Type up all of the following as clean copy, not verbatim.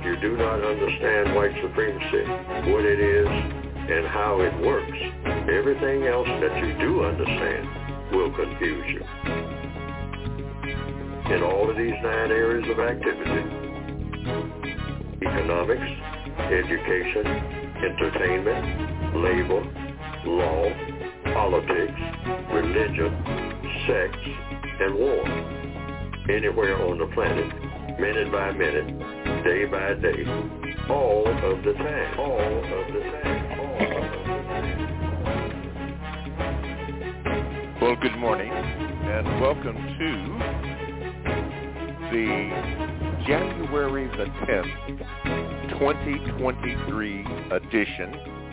you do not understand white supremacy, what it is, and how it works, everything else that you do understand will confuse you. In all of these 9 areas of activity, economics, education, entertainment, labor, law, politics, religion, sex, and war. Anywhere on the planet, minute by minute, day by day, all of the time, all of the time, all of the time. Well, good morning, and welcome to the January the 10th, 2023 edition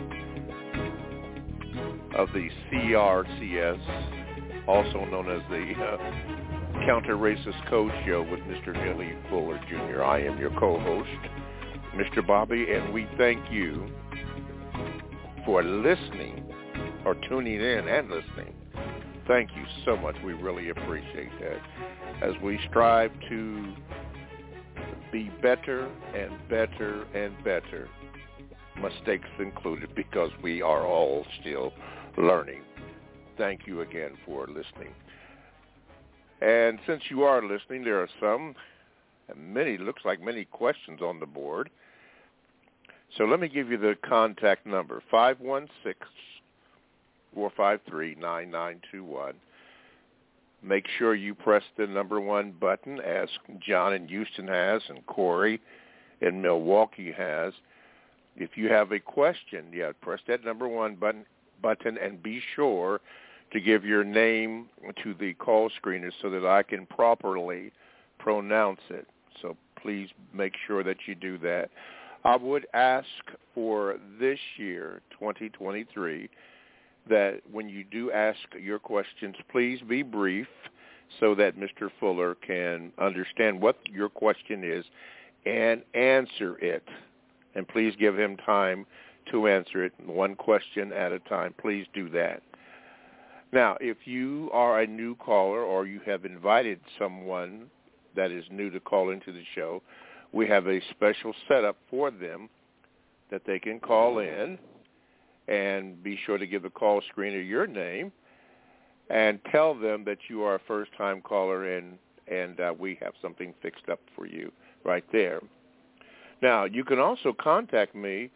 of the CRCS, also known as the Counter-Racist Code Show with Mr. Neely Fuller, Jr. I am your co-host, Mr. Bobby, and we thank you for listening or tuning in and listening. Thank you so much. We really appreciate that as we strive to be better and better and better, mistakes included, because we are all still learning. Thank you again for listening. And since you are listening, there are looks like many questions on the board. So let me give you the contact number, 516-453-9921. Make sure you press the number 1 button, as John in Houston has and Corey in Milwaukee has. If you have a question, press that number 1 button and be sure to give your name to the call screener so that I can properly pronounce it. So please make sure that you do that. I would ask for this year, 2023, that when you do ask your questions, please be brief so that Mr. Fuller can understand what your question is and answer it. And please give him time to answer it, 1 question at a time. Please do that. Now, if you are a new caller or you have invited someone that is new to call into the show, we have a special setup for them that they can call in, and be sure to give the call screener your name and tell them that you are a first-time caller, and we have something fixed up for you right there. Now, you can also contact me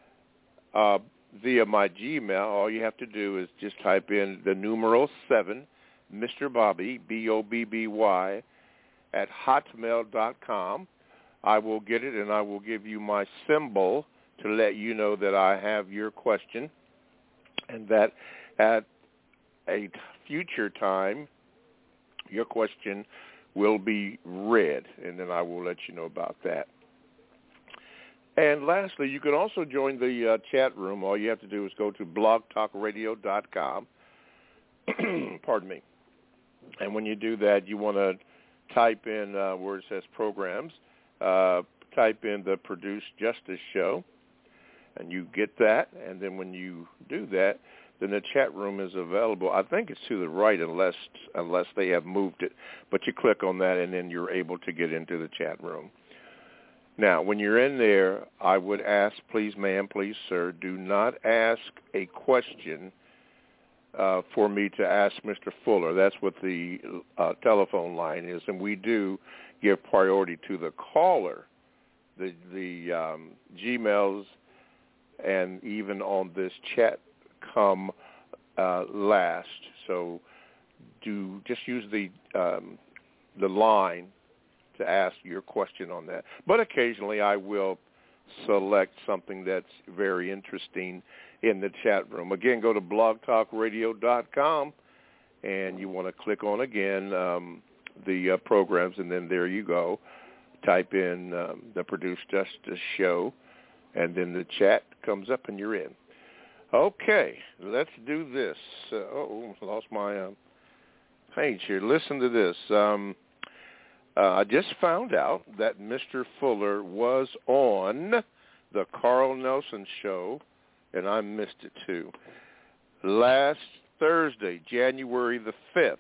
via my Gmail. All you have to do is just type in the numeral 7, Mr. Bobby, Bobby, at hotmail.com. I will get it, and I will give you my symbol to let you know that I have your question, and that at a future time, your question will be read, and then I will let you know about that. And lastly, you can also join the chat room. All you have to do is go to blogtalkradio.com. Pardon me. And when you do that, you want to type in where it says programs, type in the Produced Justice Show, and you get that. And then when you do that, then the chat room is available. I think it's to the right unless they have moved it. But you click on that, and then you're able to get into the chat room. Now, when you're in there, I would ask, please, ma'am, please, sir, do not ask a question for me to ask Mr. Fuller. That's what the telephone line is, and we do give priority to the caller. The Gmails and even on this chat come last. So just use the line to ask your question on that. But occasionally I will select something that's very interesting in the chat room. Again, go to blogtalkradio.com, and you want to click on, again, the programs, and then there you go. Type in the Produced Justice Show, and then the chat comes up, and you're in. Okay, let's do this. Lost my page here. Listen to this. I just found out that Mr. Fuller was on the Carl Nelson Show, and I missed it too. Last Thursday, January the 5th,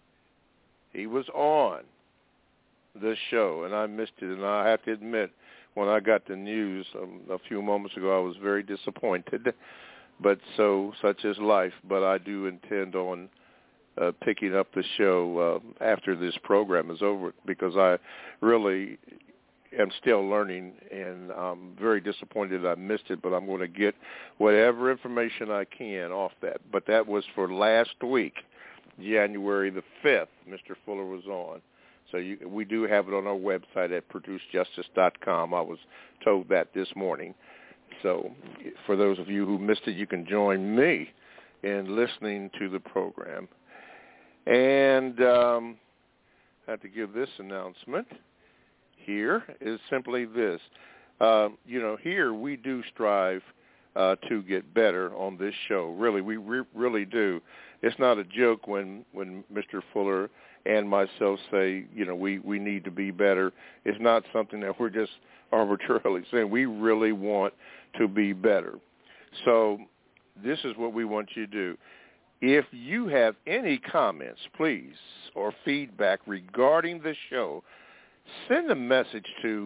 he was on the show, and I missed it. And I have to admit, when I got the news a few moments ago, I was very disappointed. But such is life. But I do intend on picking up the show after this program is over, because I really am still learning, and I'm very disappointed I missed it, but I'm going to get whatever information I can off that. But that was for last week, January the 5th, Mr. Fuller was on. So we do have it on our website at producejustice.com. I was told that this morning. So for those of you who missed it, you can join me in listening to the program. And I have to give this announcement. Here is simply this. Here we do strive to get better on this show. Really, we really do. It's not a joke when Mr. Fuller and myself say, we need to be better. It's not something that we're just arbitrarily saying. We really want to be better. So this is what we want you to do. If you have any comments, please, or feedback regarding the show, send a message to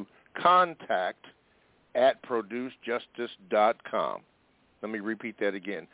contact@producejustice.com. Let me repeat that again.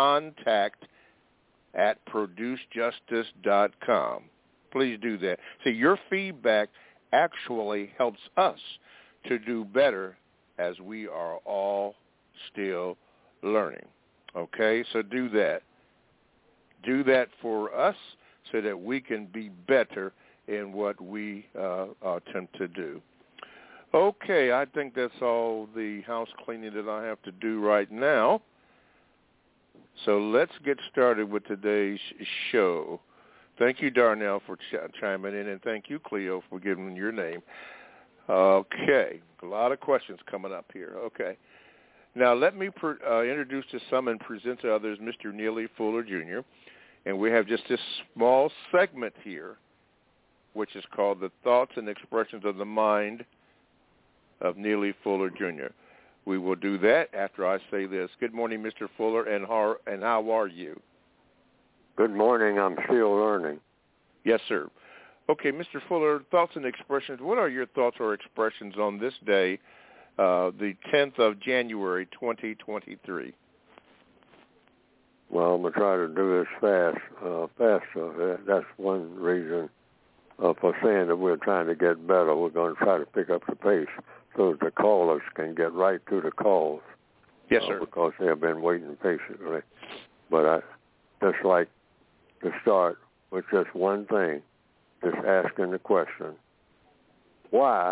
Contact@producejustice.com. Please do that. See, your feedback actually helps us to do better, as we are all still learning. Okay? So do that. Do that for us so that we can be better in what we attempt to do. Okay, I think that's all the house cleaning that I have to do right now. So let's get started with today's show. Thank you, Darnell, for chiming in, and thank you, Cleo, for giving your name. Okay, a lot of questions coming up here. Okay. Now let me introduce to some and present to others Mr. Neely Fuller, Jr., and we have just this small segment here, which is called The Thoughts and Expressions of the Mind of Neely Fuller, Jr. We will do that after I say this. Good morning, Mr. Fuller, and how are you? Good morning. I'm still learning. Yes, sir. Okay, Mr. Fuller, thoughts and expressions. What are your thoughts or expressions on this day, the 10th of January, 2023? Well, I'm going to try to do this faster. That's one reason for saying that we're trying to get better. We're going to try to pick up the pace so that the callers can get right to the calls. Yes, sir. Because they have been waiting patiently. But I just like to start with just one thing, just asking the question, why?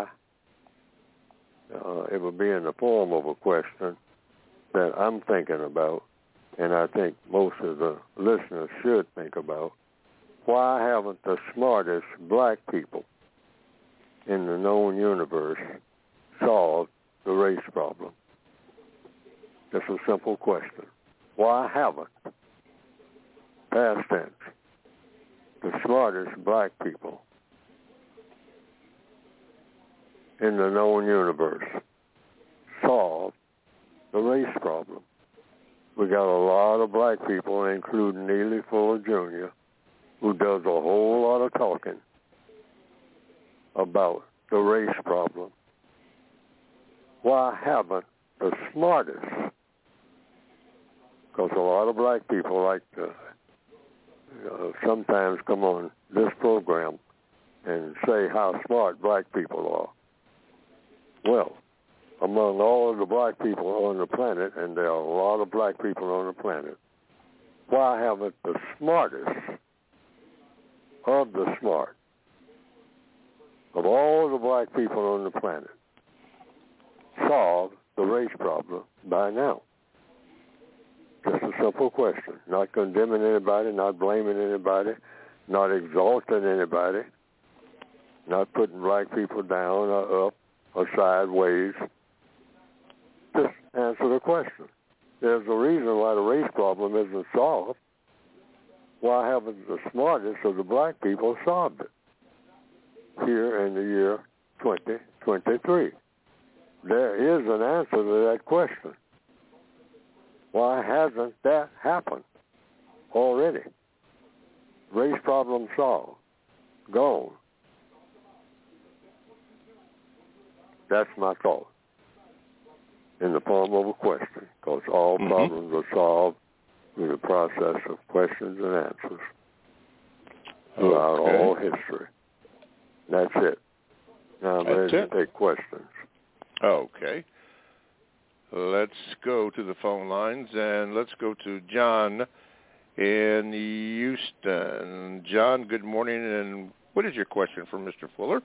It would be in the form of a question that I'm thinking about, and I think most of the listeners should think about. Why haven't the smartest black people in the known universe solved the race problem? Just a simple question. Why haven't, past tense, the smartest black people in the known universe solved the race problem? We got a lot of black people, including Neely Fuller, Jr., who does a whole lot of talking about the race problem. Why haven't the smartest? Because a lot of black people like to sometimes come on this program and say how smart black people are. Well, among all of the black people on the planet, and there are a lot of black people on the planet, why haven't the smartest of the smart, of all the black people on the planet, solved the race problem by now? Just a simple question. Not condemning anybody, not blaming anybody, not exalting anybody, not putting black people down or up or sideways. Just answer the question. There's a reason why the race problem isn't solved. Why haven't the smartest of the black people solved it here in the year 2023? There is an answer to that question. Why hasn't that happened already? Race problem solved. Gone. That's my thought in the form of a question, because all problems are solved through the process of questions and answers throughout all history. That's it. Now I'm ready to take questions. Okay. Let's go to the phone lines, and let's go to John in Houston. John, good morning, and what is your question for Mr. Fuller?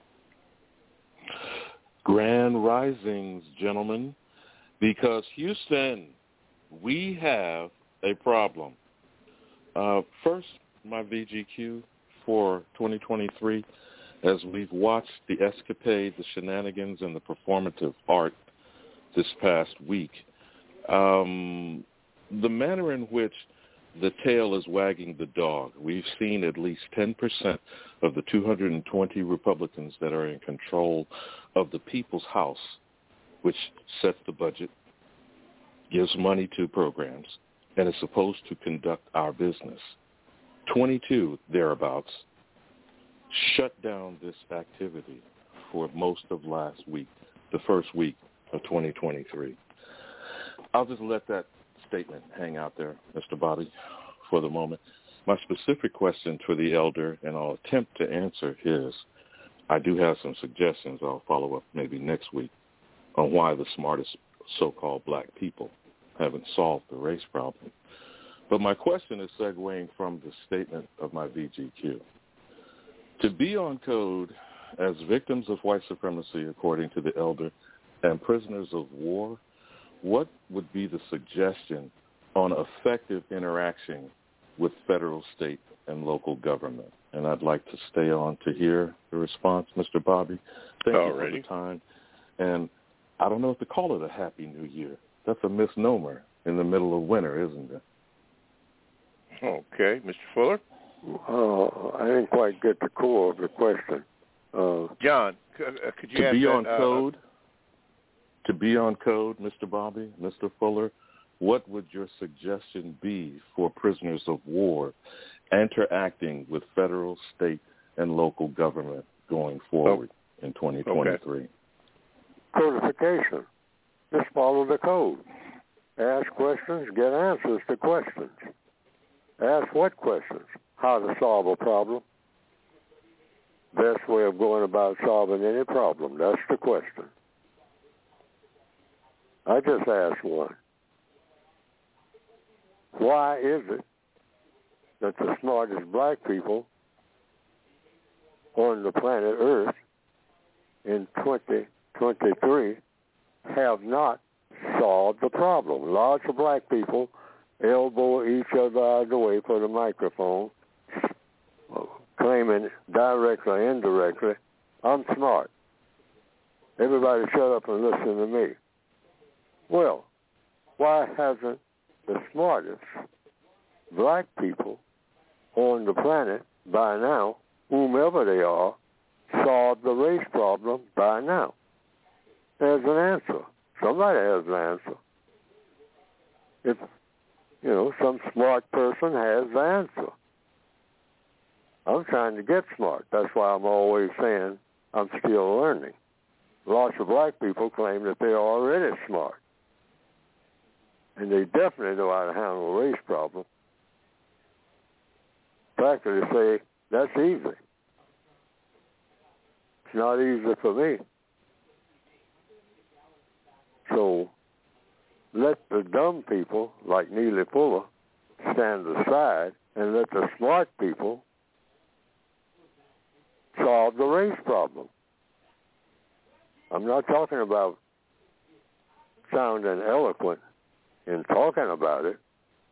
Grand risings, gentlemen, because Houston, we have a problem. First, my VGQ for 2023, as we've watched the escapade, the shenanigans, and the performative art this past week, the manner in which the tail is wagging the dog. We've seen at least 10% of the 220 Republicans that are in control of the People's House, which sets the budget, gives money to programs, and is supposed to conduct our business. 22, thereabouts, shut down this activity for most of last week, the first week of 2023. I'll just let that statement hang out there, Mr. Bobby, for the moment. My specific question for the elder, and I'll attempt to answer his, I do have some suggestions I'll follow up maybe next week on why the smartest so-called black people haven't solved the race problem. But my question is segueing from the statement of my VGQ. To be on code as victims of white supremacy, according to the elder, and prisoners of war, what would be the suggestion on effective interaction with federal, state, and local government? And I'd like to stay on to hear the response, Mr. Bobby. Thank you for the time. And I don't know if to call it a Happy New Year. That's a misnomer in the middle of winter, isn't it? Okay. Mr. Fuller? I didn't quite get the core of the question. John, could you to be on code? To be on code, Mr. Bobby, Mr. Fuller, what would your suggestion be for prisoners of war interacting with federal, state, and local government going forward in 2023? Okay. Codification. Just follow the code. Ask questions, get answers to questions. Ask what questions? How to solve a problem. Best way of going about solving any problem. That's the question. I just asked one. Why is it that the smartest black people on the planet Earth in 2023 have not solved the problem? Lots of black people elbow each other out of the way for the microphone, claiming directly or indirectly, I'm smart. Everybody shut up and listen to me. Well, why hasn't the smartest black people on the planet by now, whomever they are, solved the race problem by now? There's an answer. Somebody has an answer. If, some smart person has the answer. I'm trying to get smart. That's why I'm always saying I'm still learning. Lots of black people claim that they're already smart. And they definitely know how to handle a race problem. Practically say, that's easy. It's not easy for me. So let the dumb people, like Neely Fuller, stand aside and let the smart people solve the race problem. I'm not talking about sounding eloquent in talking about it.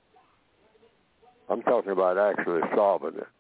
I'm talking about actually solving it.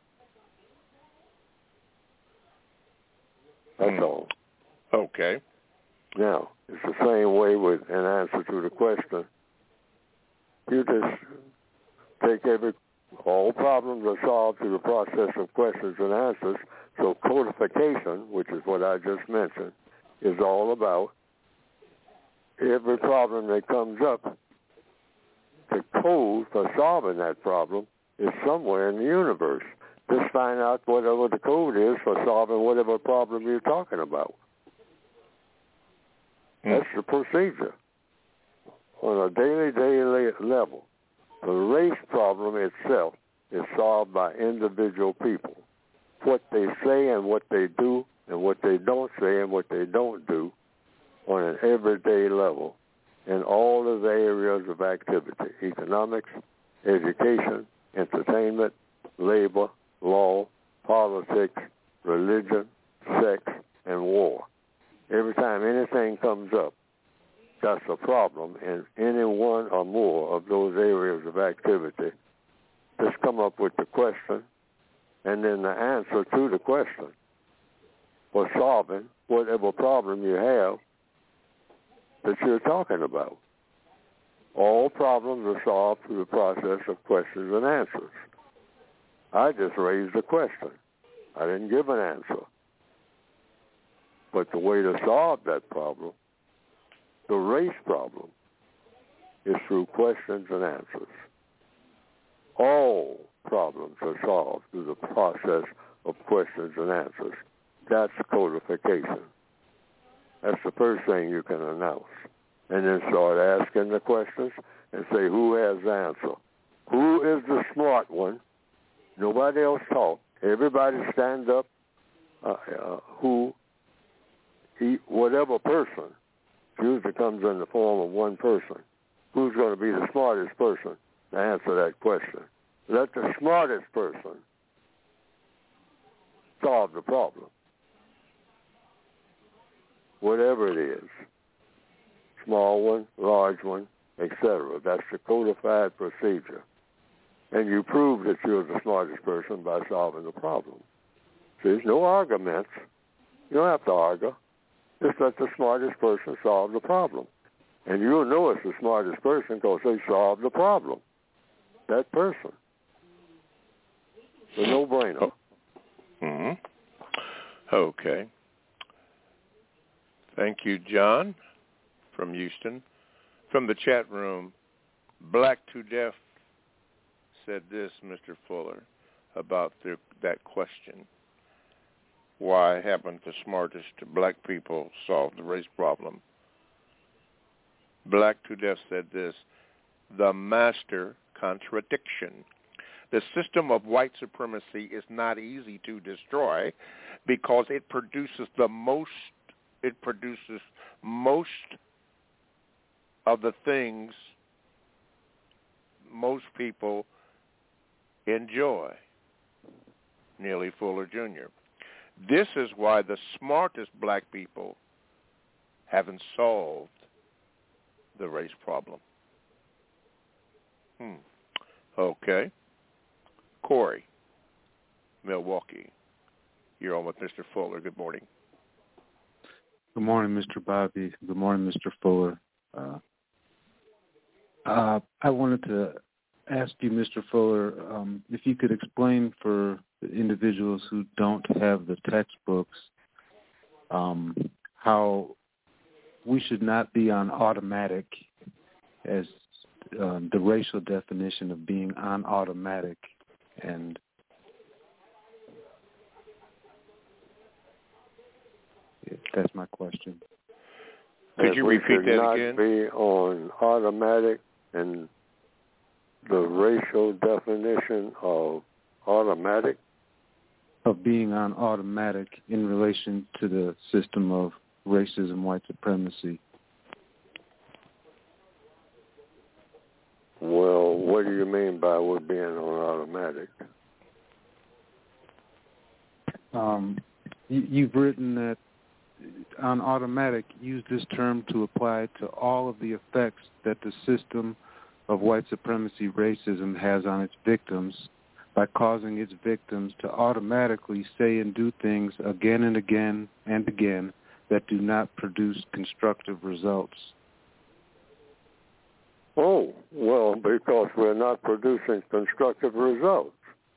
That's all. Okay. Now, it's the same way with an answer to the question. You just take all problems are solved through the process of questions and answers. So codification, which is what I just mentioned, is all about every problem that comes up. The code for solving that problem is somewhere in the universe. Just find out whatever the code is for solving whatever problem you're talking about. That's the procedure on a daily level. The race problem itself is solved by individual people. What they say and what they do and what they don't say and what they don't do on an everyday level in all of the areas of activity: economics, education, entertainment, labor, law, politics, religion, sex, and war. Every time anything comes up, that's a problem in any one or more of those areas of activity. Just come up with the question and then the answer to the question for solving whatever problem you have that you're talking about. All problems are solved through the process of questions and answers. I just raised a question. I didn't give an answer. But the way to solve that problem, the race problem, is through questions and answers. All problems are solved through the process of questions and answers. That's codification. That's the first thing you can announce. And then start asking the questions and say, who has the answer? Who is the smart one? Nobody else talk. Everybody stand up. Whatever person usually comes in the form of one person. Who's going to be the smartest person to answer that question? Let the smartest person solve the problem. Whatever it is. Small one, large one, etc. That's the codified procedure. And you prove that you're the smartest person by solving the problem. See, there's no arguments. You don't have to argue. Just let the smartest person solve the problem. And you'll know it's the smartest person because they solved the problem. That person. It's a no-brainer. Mm-hmm. Okay. Thank you, John from Houston. From the chat room, Black to Deaf said this, Mr. Fuller, about that question. Why haven't the smartest black people solved the race problem? Black to Deaf said this, the master contradiction. The system of white supremacy is not easy to destroy because it produces most of the things most people enjoy. Neely Fuller Jr. This is why the smartest black people haven't solved the race problem. Okay. Corey, Milwaukee. You're on with Mr. Fuller. Good morning. Good morning, Mr. Bobby. Good morning, Mr. Fuller. I wanted to ask you, Mr. Fuller, if you could explain for the individuals who don't have the textbooks how we should not be on automatic as the racial definition of being on automatic. And that's my question. Could you repeat that again? We should not be on automatic, and the racial definition of automatic? Of being on automatic in relation to the system of racism, white supremacy. Well, what do you mean by we're being on automatic? You've written that on automatic, use this term to apply to all of the effects that the system of white supremacy racism has on its victims by causing its victims to automatically say and do things again and again and again that do not produce constructive results. Oh, well, because we're not producing constructive results.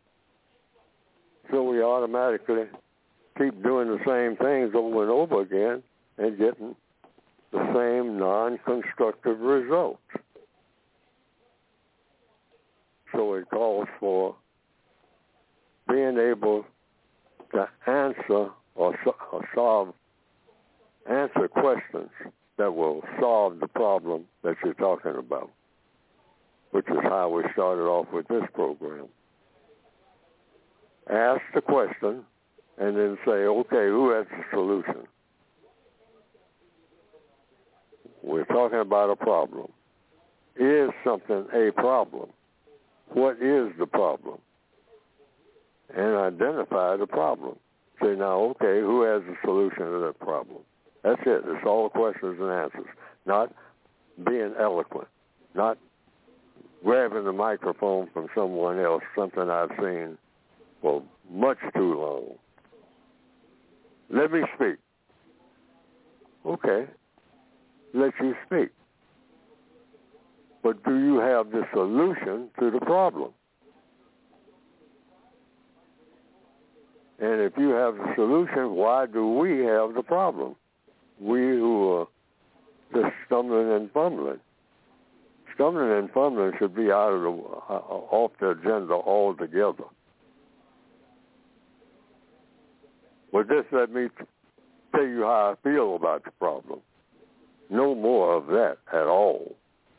So we automatically keep doing the same things over and over again and getting the same non-constructive results. So it calls for being able to answer questions that will solve the problem that you're talking about, which is how we started off with this program. Ask the question and then say, okay, who has the solution? We're talking about a problem. Is something a problem? What is the problem? And identify the problem. Say, now, okay, who has the solution to that problem? That's it. It's all questions and answers. Not being eloquent. Not grabbing the microphone from someone else, something I've seen for much too long. Let me speak. Okay. Let you speak. But do you have the solution to the problem? And if you have the solution, why do we have the problem? We who are just stumbling and fumbling. Stumbling and fumbling should be off the agenda altogether. But just let me tell you how I feel about the problem. No more of that at all.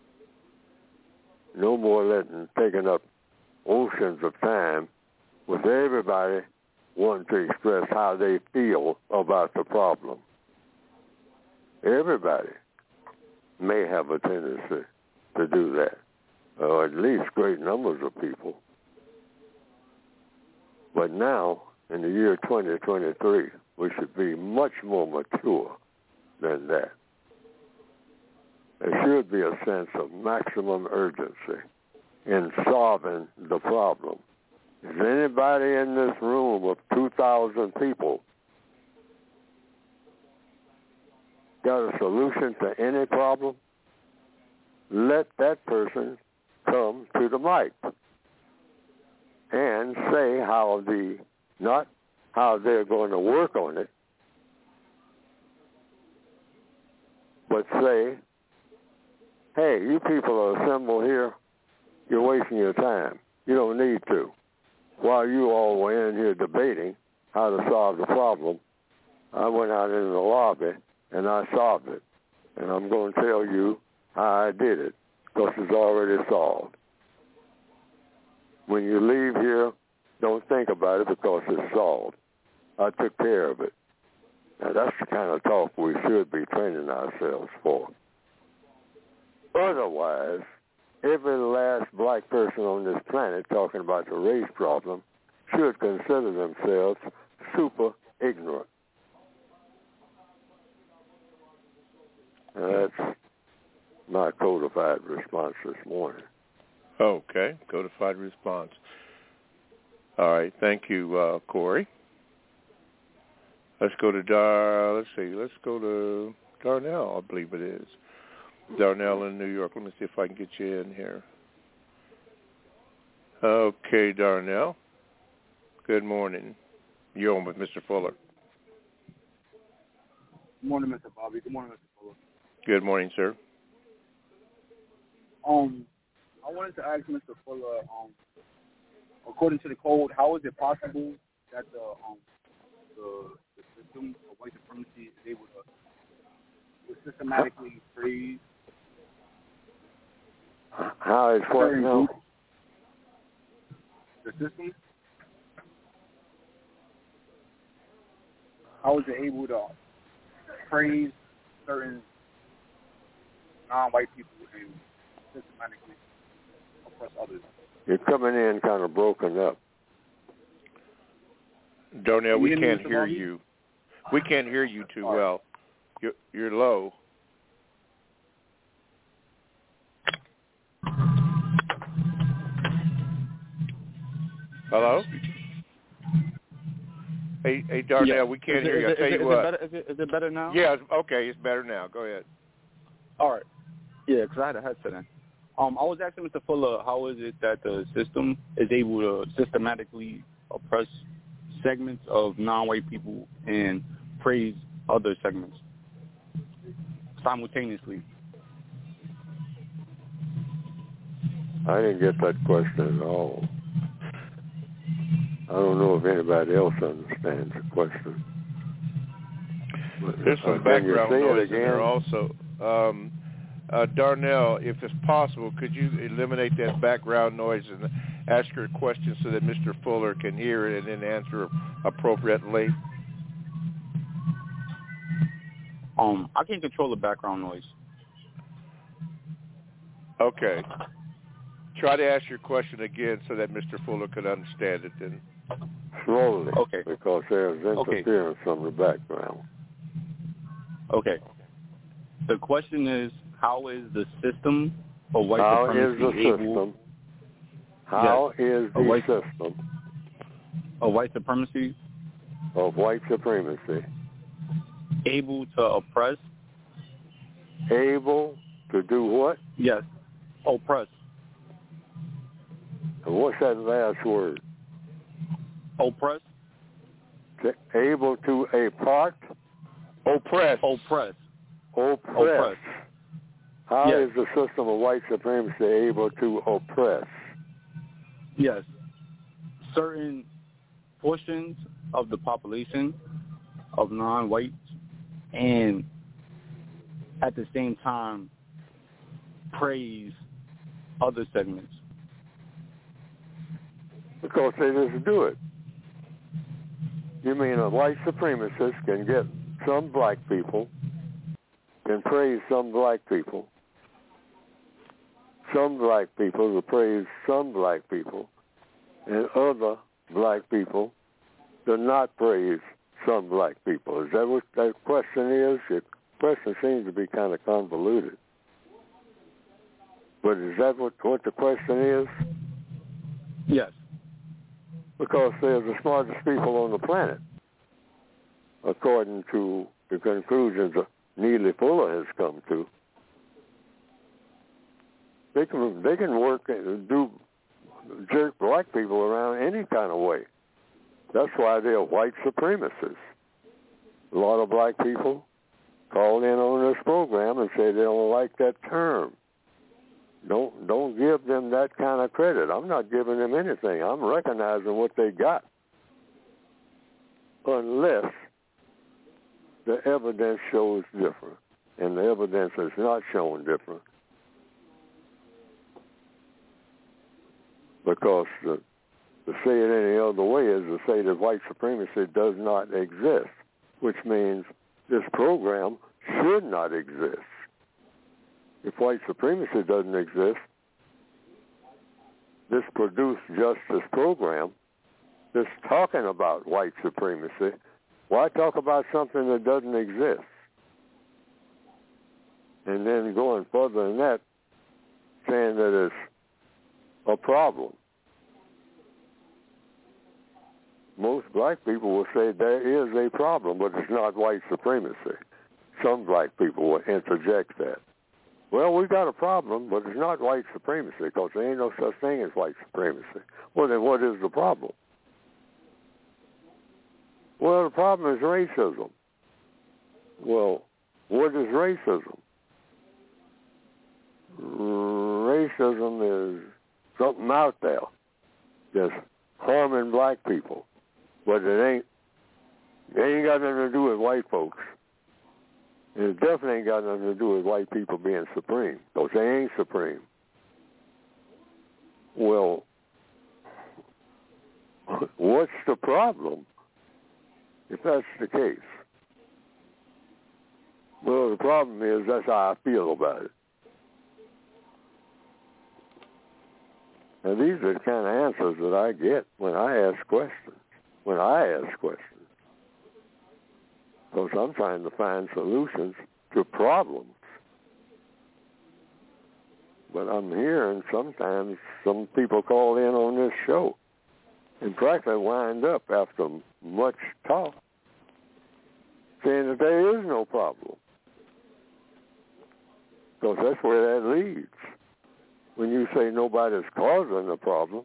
No more taking up oceans of time with everybody wanting to express how they feel about the problem. Everybody may have a tendency to do that, or at least great numbers of people. But now, in the year 2023, we should be much more mature than that. There should be a sense of maximum urgency in solving the problem. Is anybody in this room of 2,000 people got a solution to any problem? Let that person come to the mic and say not how they're going to work on it, but say, hey, you people are assembled here, you're wasting your time. You don't need to. While you all were in here debating how to solve the problem, I went out into the lobby and I solved it. And I'm going to tell you how I did it, because it's already solved. When you leave here, don't think about it because it's solved. I took care of it. Now, that's the kind of talk we should be training ourselves for. Otherwise, every last black person on this planet talking about the race problem should consider themselves super ignorant. Now, that's my codified response this morning. Okay, codified response. All right, thank you, Corey. Let's go to Darnell, I believe it is. Darnell in New York. Let me see if I can get you in here. Okay, Darnell. Good morning. You're on with Mr. Fuller. Good morning, Mr. Bobby. Good morning, Mr. Fuller. Good morning, sir. I wanted to ask Mr. Fuller, according to the code, how is it possible that the system of white supremacy is able to systematically freeze? How is what now? The system? How is it able to freeze certain non-white people and systematically oppress others? You're coming in kind of broken up. Darnell, we can't hear you. We can't hear you too well. You're low. Hello? Hey, Darnell, yeah. We can't hear you. I'll tell you what. Is it better now? Yeah, okay, it's better now. Go ahead. All right. Yeah, because I had a headset in. I was asking Mr. Fuller, how is it that the system is able to systematically oppress segments of non-white people and praise other segments simultaneously? I didn't get that question at all. I don't know if anybody else understands the question. There's some background noise in there also. Darnell, if it's possible, could you eliminate that background noise and ask her a question so that Mr. Fuller can hear it and then answer appropriately? I can control the background noise. Okay. Try to ask your question again so that Mr. Fuller could understand it then. Slowly. Okay. Because there's interference from the background. Okay. The question is, how is the system of white supremacy able... How is the system of white supremacy able to oppress? Able to do what? Yes. Oppress. And what's that last word? Oppress. Able to oppress. How is the system of white supremacy able to oppress? Yes. Certain portions of the population of non-whites, and at the same time praise other segments. Because they just do it. You mean a white supremacist can get some black people, can praise some black people, some black people to praise some black people, and other black people do not praise some black people. Is that what that question is? The question seems to be kind of convoluted. But is that what the question is? Yes. Because they're the smartest people on the planet, according to the conclusions that Neely Fuller has come to. They can work and jerk black people around any kind of way. That's why they're white supremacists. A lot of black people called in on this program and say they don't like that term. Don't give them that kind of credit. I'm not giving them anything. I'm recognizing what they got. Unless the evidence shows different. And the evidence is not showing different. Because to say it any other way is to say that white supremacy does not exist, which means this program should not exist. If white supremacy doesn't exist, this produced justice program, this talking about white supremacy, why talk about something that doesn't exist? And then going further than that, saying that it's a problem. Most black people will say there is a problem, but it's not white supremacy. Some black people will interject that. Well, we got a problem, but it's not white supremacy because there ain't no such thing as white supremacy. Well, then what is the problem? Well, the problem is racism. Well, what is racism? Racism is something out there that's harming black people, but it ain't got nothing to do with white folks. And it definitely ain't got nothing to do with white people being supreme, because they ain't supreme. Well, what's the problem if that's the case? Well, the problem is that's how I feel about it. And these are the kind of answers that I get when I ask questions. Because I'm trying to find solutions to problems. But I'm hearing sometimes some people call in on this show and practically wind up after much talk saying that there is no problem. Because that's where that leads. When you say nobody's causing the problem,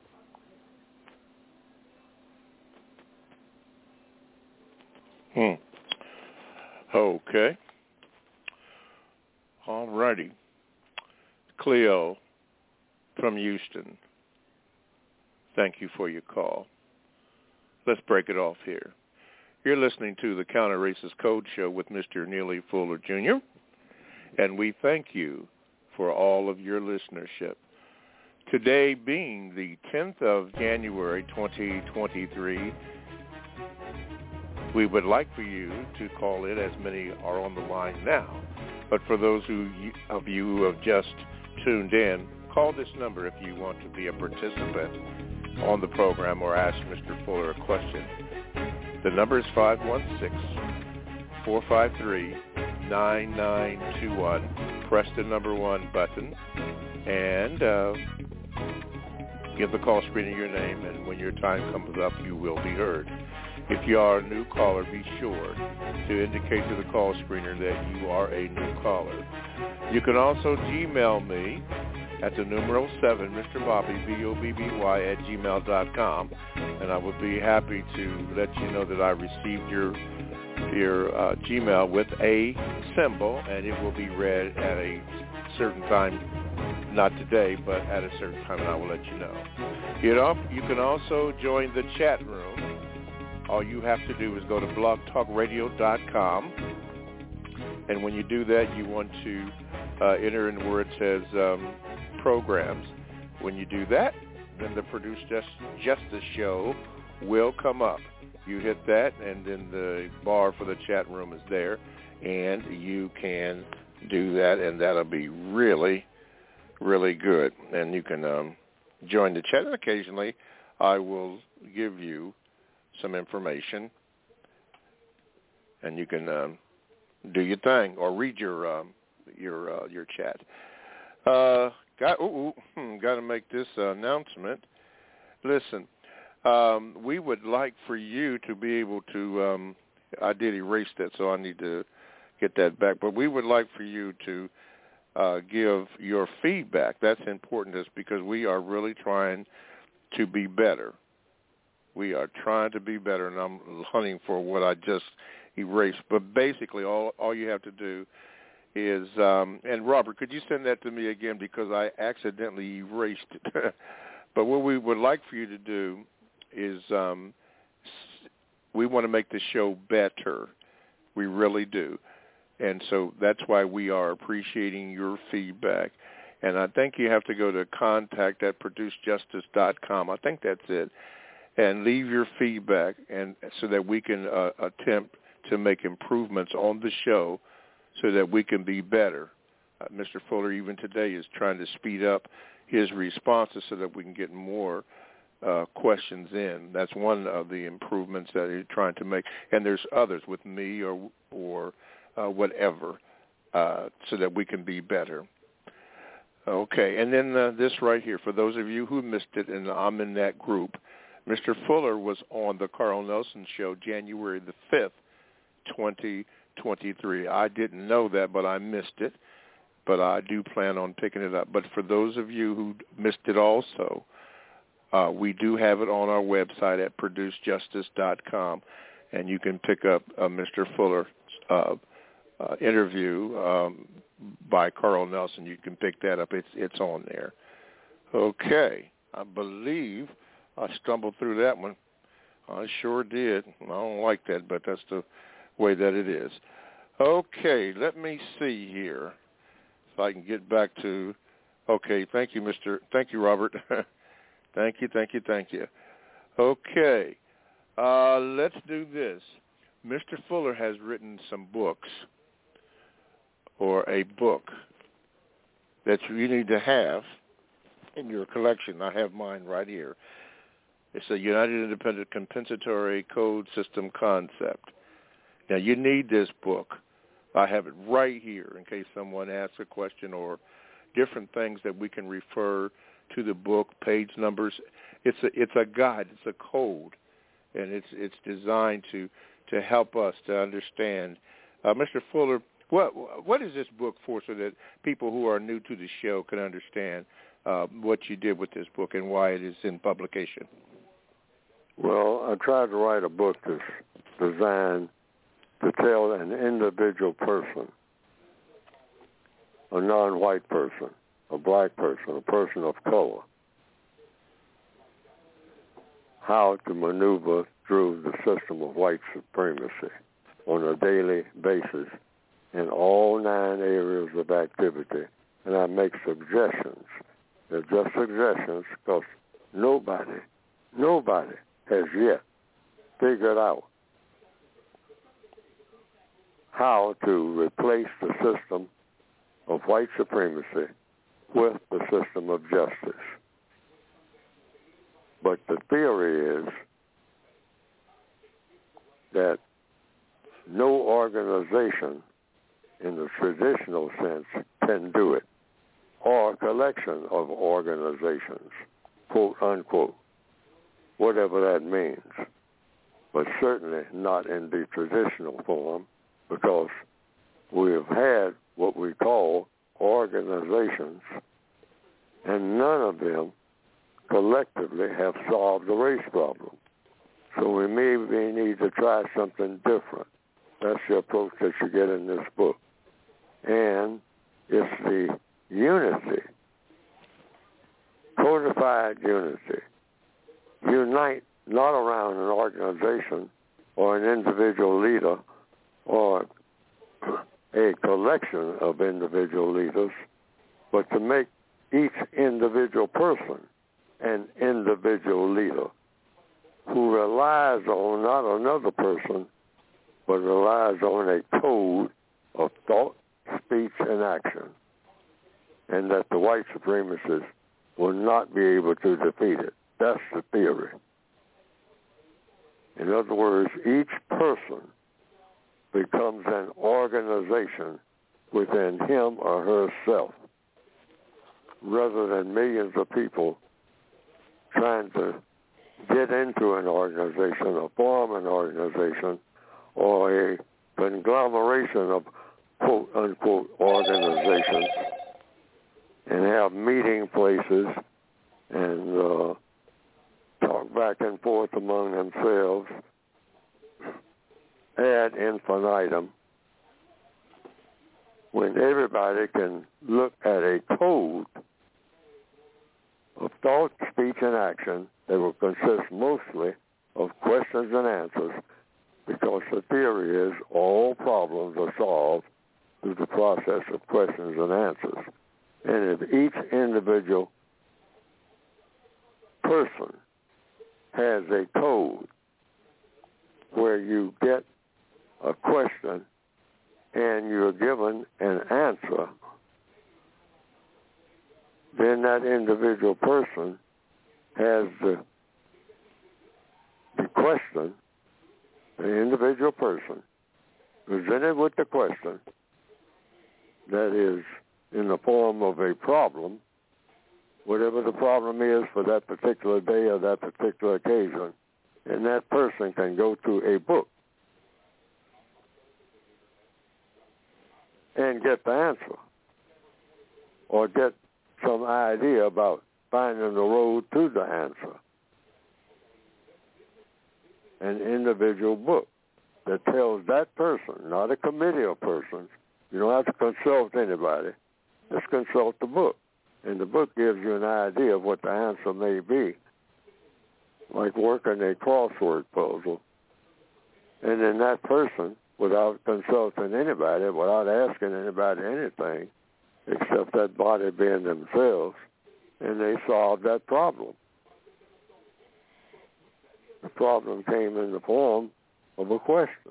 Okay. All righty. Cleo from Houston, thank you for your call. Let's break it off here. You're listening to the Counter Racist Code Show with Mr. Neely Fuller Jr. And we thank you for all of your listenership. Today being the 10th of January, 2023, we would like for you to call in, as many are on the line now. But for those of you who have just tuned in, call this number if you want to be a participant on the program or ask Mr. Fuller a question. The number is 516-453-9921. Press the number 1 button and give the call screener your name, and when your time comes up, you will be heard. If you are a new caller, be sure to indicate to the call screener that you are a new caller. You can also Gmail me at the numero 7, Mr. Bobby, B-O-B-B-Y, @gmail.com, and I would be happy to let you know that I received your Gmail with a symbol, and it will be read at a certain time, not today, but at a certain time, and I will let you know. You can also join the chat room. All you have to do is go to blogtalkradio.com, and when you do that, you want to enter in where it says programs. When you do that, then the Produce Justice Show will come up. You hit that, and then the bar for the chat room is there, and you can do that, and that'll be really, really good. And you can join the chat, and occasionally I will give you some information, and you can do your thing or read your chat. Got to make this announcement. Listen, we would like for you to be able to. I did erase that, so I need to get that back. But we would like for you to give your feedback. That's important to us because we are really trying to be better. We are trying to be better, and I'm hunting for what I just erased. But basically, all you have to do is, and Robert, could you send that to me again because I accidentally erased it. But what we would like for you to do is we want to make the show better. We really do. And so that's why we are appreciating your feedback. And I think you have to go to contact@producejustice.com. I think that's it. And leave your feedback, and so that we can attempt to make improvements on the show so that we can be better. Mr. Fuller, even today, is trying to speed up his responses so that we can get more questions in. That's one of the improvements that he's trying to make. And there's others with me or whatever so that we can be better. Okay, and then this right here, for those of you who missed it, and I'm in that group, Mr. Fuller was on the Carl Nelson Show January the 5th, 2023. I didn't know that, but I missed it. But I do plan on picking it up. But for those of you who missed it also, we do have it on our website at producejustice.com, and you can pick up Mr. Fuller's interview by Carl Nelson. You can pick that up. It's on there. Okay. I believe I stumbled through that one. I sure did. I don't like that, but that's the way that it is. Okay, let me see here if I can get back to. Okay, thank you, Robert. Thank you. Okay, let's do this. Mr. Fuller has written some books, or a book that you need to have in your collection. I have mine right here. It's a United Independent Compensatory Code System Concept. Now, you need this book. I have it right here in case someone asks a question or different things that we can refer to the book, page numbers. It's a guide. It's a code, and it's designed to help us to understand. Mr. Fuller, what is this book for, so that people who are new to the show can understand what you did with this book and why it is in publication? Well, I tried to write a book that's designed to tell an individual person, a non-white person, a black person, a person of color, how to maneuver through the system of white supremacy on a daily basis in all 9 areas of activity, and I make suggestions. They're just suggestions because nobody has yet figured out how to replace the system of white supremacy with the system of justice. But the theory is that no organization in the traditional sense can do it, or a collection of organizations, quote unquote, whatever that means, but certainly not in the traditional form, because we have had what we call organizations, and none of them collectively have solved the race problem. So we maybe need to try something different. That's the approach that you get in this book. And it's the unity, codified unity. Unite not around an organization or an individual leader or a collection of individual leaders, but to make each individual person an individual leader who relies on not another person, but relies on a code of thought, speech, and action, and that the white supremacists will not be able to defeat it. That's the theory. In other words, each person becomes an organization within him or herself, rather than millions of people trying to get into an organization or form an organization or a conglomeration of quote-unquote organizations and have meeting places and talk back and forth among themselves ad infinitum, when everybody can look at a code of thought, speech, and action that will consist mostly of questions and answers, because the theory is all problems are solved through the process of questions and answers. And if each individual person has a code where you get a question and you're given an answer, then that individual person has the question, the individual person presented with the question that is in the form of a problem, whatever the problem is for that particular day or that particular occasion, and that person can go to a book and get the answer or get some idea about finding the road to the answer. An individual book that tells that person, not a committee of persons. You don't have to consult anybody. Just consult the book. And the book gives you an idea of what the answer may be, like working a crossword puzzle. And then that person, without consulting anybody, without asking anybody anything, except that body being themselves, and they solved that problem. The problem came in the form of a question,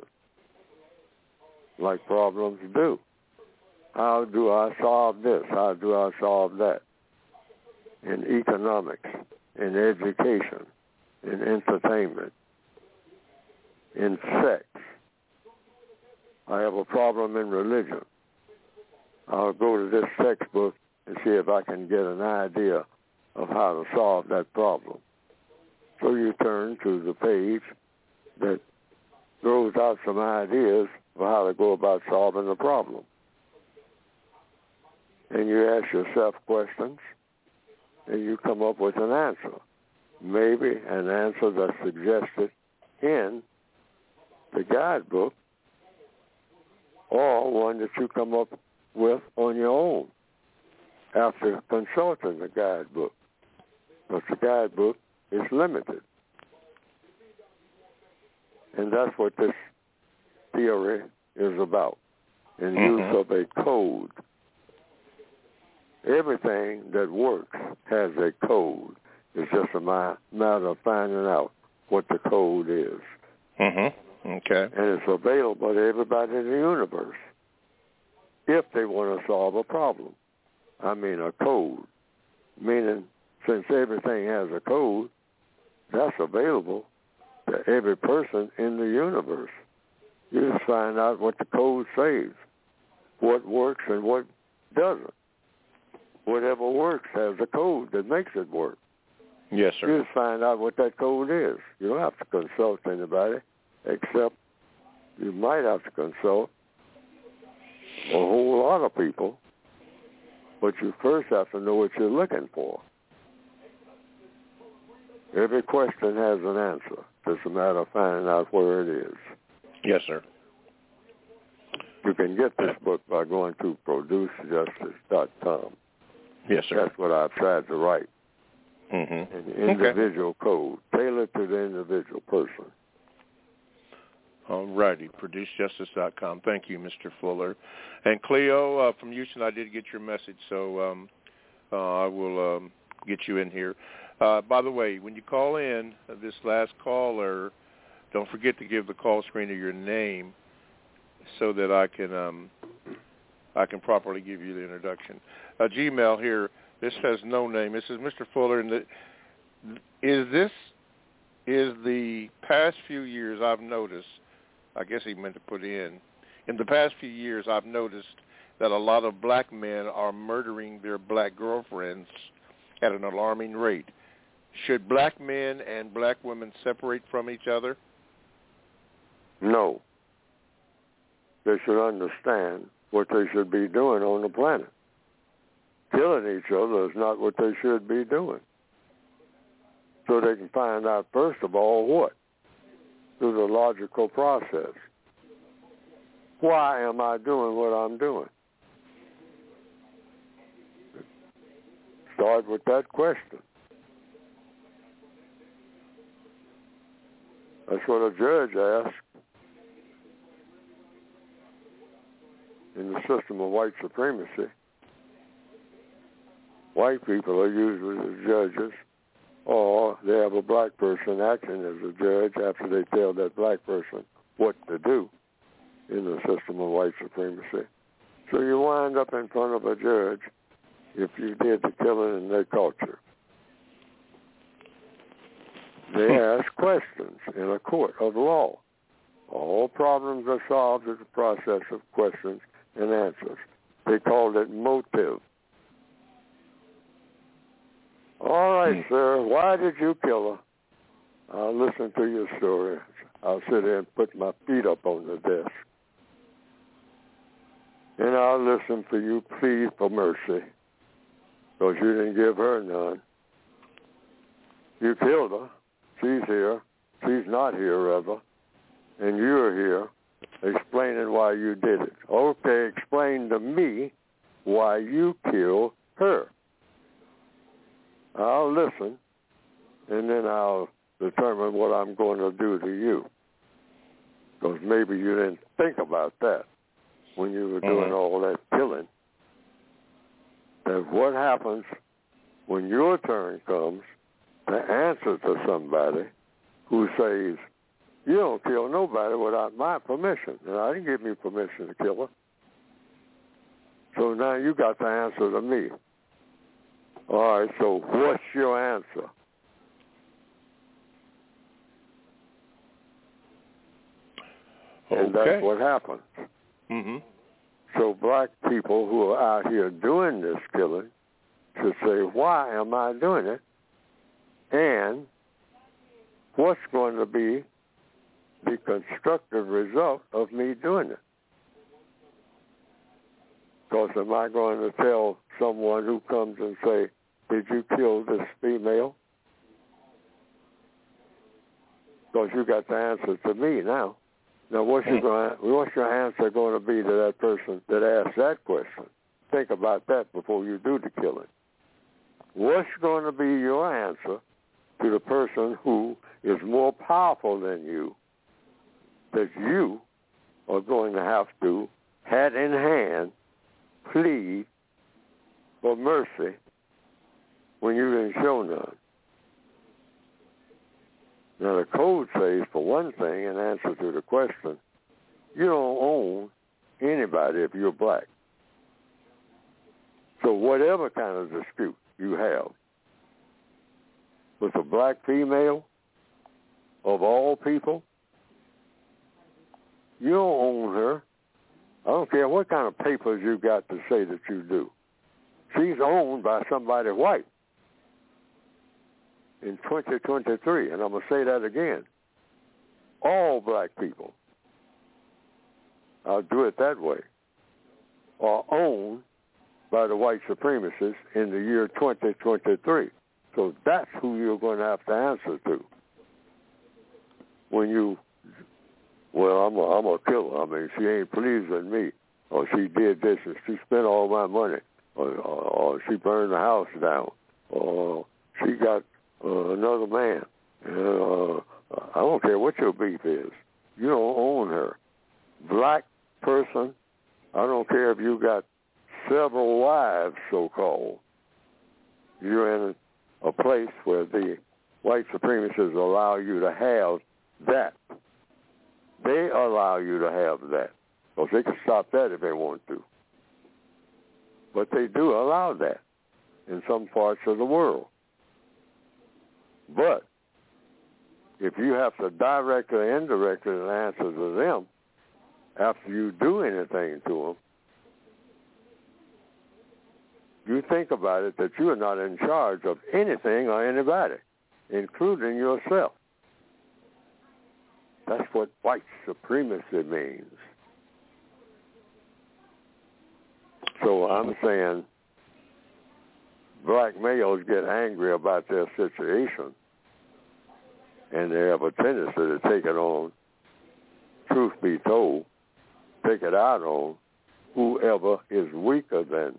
like problems do. How do I solve this? How do I solve that? In economics, in education, in entertainment, in sex. I have a problem in religion. I'll go to this textbook and see if I can get an idea of how to solve that problem. So you turn to the page that throws out some ideas of how to go about solving the problem. And you ask yourself questions, and you come up with an answer. Maybe an answer that's suggested in the guidebook, or one that you come up with on your own after consulting the guidebook. But the guidebook is limited. And that's what this theory is about. and use of a code. Everything that works has a code. It's just a matter of finding out what the code is. Okay. And it's available to everybody in the universe if they want to solve a problem. I mean a code. Meaning, since everything has a code, that's available to every person in the universe. You just find out what the code says, what works and what doesn't. Whatever works has a code that makes it work. Yes, sir. You just find out what that code is. You don't have to consult anybody, except you might have to consult a whole lot of people, but you first have to know what you're looking for. Every question has an answer. It's a matter of finding out where it is. Yes, sir. You can get this book by going to producejustice.com. Yes, sir. That's what I've tried to write. An individual code, tailored to the individual person. All righty, producejustice.com. Thank you, Mr. Fuller. And Cleo from Houston, I did get your message, so I will get you in here. By the way, when you call in, this last caller, don't forget to give the call screener your name so that I can properly give you the introduction. Gmail here. This has no name. This is Mr. Fuller. And is the past few years I've noticed, I guess he meant to put in the past few years I've noticed that a lot of black men are murdering their black girlfriends at an alarming rate. Should black men and black women separate from each other? No. They should understand what they should be doing on the planet. Killing each other is not what they should be doing. So they can find out, first of all, what? Through the logical process. Why am I doing what I'm doing? Start with that question. That's what a judge asks. In the system of white supremacy, white people are usually the judges, or they have a black person acting as a judge after they tell that black person what to do in the system of white supremacy. So you wind up in front of a judge if you did the killing in their culture. They ask questions in a court of law. All problems are solved as a process of questions and answers. They called it motive. All right, sir, why did you kill her? I'll listen to your story. I'll sit there and put my feet up on the desk. And I'll listen for you plead for mercy, because you didn't give her none. You killed her. She's here. She's not here ever. And you're here explaining why you did it. Okay, explain to me why you killed her. I'll listen, and then I'll determine what I'm going to do to you. Because maybe you didn't think about that when you were doing all that killing. That what happens when your turn comes to answer to somebody who says, you don't kill nobody without my permission. And I didn't give you permission to kill her. So now you got to answer to me. All right, so what's your answer? And that's what happens. So black people who are out here doing this killing should say, why am I doing it? And what's going to be the constructive result of me doing it? Because am I going to tell someone who comes and say, did you kill this female? Because you got the answer to me now. Now, what's your answer going to be to that person that asked that question? Think about that before you do the killing. What's going to be your answer to the person who is more powerful than you, that you are going to have to hat in hand, plead for mercy when you didn't show none. Now, the code says, for one thing, in answer to the question, you don't own anybody if you're black. So whatever kind of dispute you have with a black female, of all people, you don't own her. I don't care what kind of papers you got to say that you do. She's owned by somebody white in 2023, and I'm going to say that again. All black people, I'll do it that way, are owned by the white supremacists in the year 2023. So that's who you're going to have to answer to. When you, well, I'm a killer. I mean, she ain't pleased with me, or she did this, and she spent all my money, or she burned the house down, or she got another man. I don't care what your beef is. You don't own her. Black person, I don't care if you got several wives, so-called. You're in a place where the white supremacists allow you to have that. They allow you to have that. Because they can stop that if they want to. But they do allow that in some parts of the world. But if you have to directly or indirectly answer to them after you do anything to them, you think about it that you are not in charge of anything or anybody, including yourself. That's what white supremacy means. So I'm saying black males get angry about their situation, and they have a tendency to take it on, truth be told, take it out on whoever is weaker than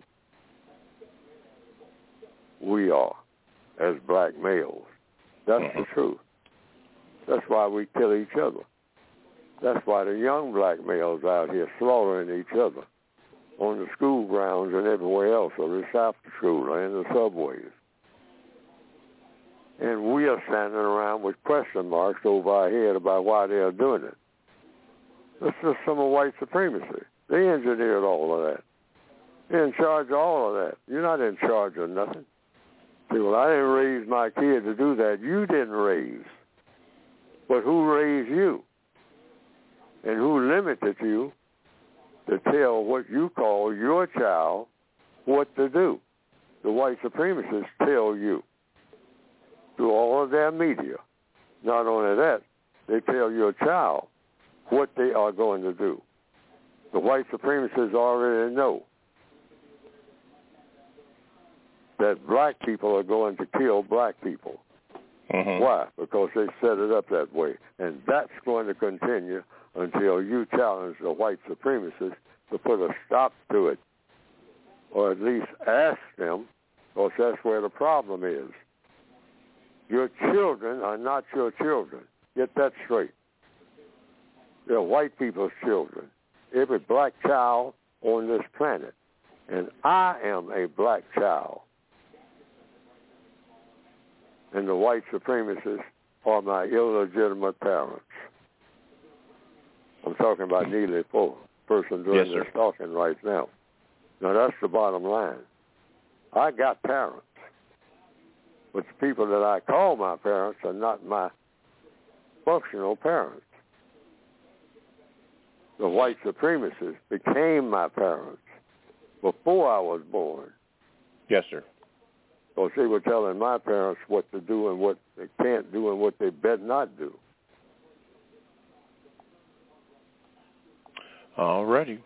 we are as black males. That's the truth. That's why we kill each other. That's why the young black males out here slaughtering each other on the school grounds and everywhere else, or this after school, or in the subways. And we are standing around with question marks over our head about why they are doing it. That's just some of white supremacy. They engineered all of that. They're in charge of all of that. You're not in charge of nothing. See, well, I didn't raise my kid to do that. You didn't raise. But who raised you? And who limited you to tell what you call your child what to do? The white supremacists tell you through all of their media. Not only that, they tell your child what they are going to do. The white supremacists already know that black people are going to kill black people. Why? Because they set it up that way. And that's going to continue until you challenge the white supremacists to put a stop to it, or at least ask them, because that's where the problem is. Your children are not your children. Get that straight. They're white people's children. Every black child on this planet. And I am a black child. And the white supremacists are my illegitimate parents. I'm talking about Neely Poe, person doing this talking right now. Now, that's the bottom line. I got parents. But the people that I call my parents are not my functional parents. The white supremacists became my parents before I was born. Yes, sir. Because they were telling my parents what to do and what they can't do and what they better not do. All righty.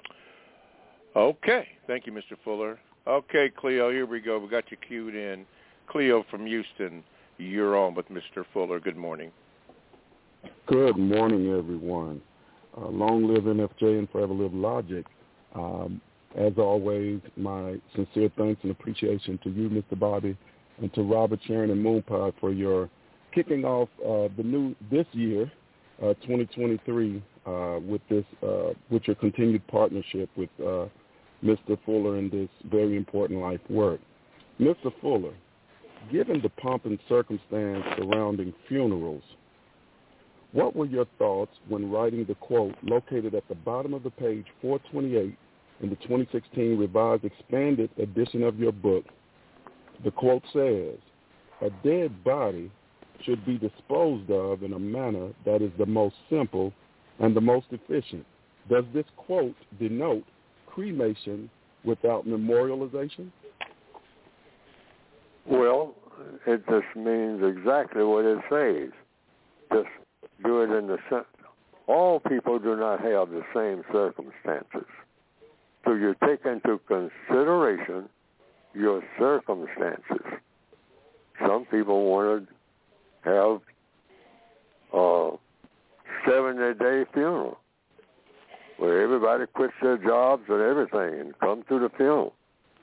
Okay. Thank you, Mr. Fuller. Okay, Cleo, here we go. We got you queued in. Cleo from Houston, you're on with Mr. Fuller. Good morning. Good morning, everyone. Long live NFJ and forever live Logic. As always, my sincere thanks and appreciation to you, Mr. Bobby, and to Robert, Sharon, and Moonpie for your kicking off this year, 2023, with your continued partnership with Mr. Fuller in this very important life work. Mr. Fuller, given the pomp and circumstance surrounding funerals, what were your thoughts when writing the quote located at the bottom of the page 428 in the 2016 revised expanded edition of your book? The quote says, "A dead body should be disposed of in a manner that is the most simple and the most efficient." Does this quote denote cremation without memorialization? Well, it just means exactly what it says. Just do it in the sense. All people do not have the same circumstances. So you take into consideration your circumstances. Some people want to have a 70-day funeral where everybody quits their jobs and everything and come to the funeral.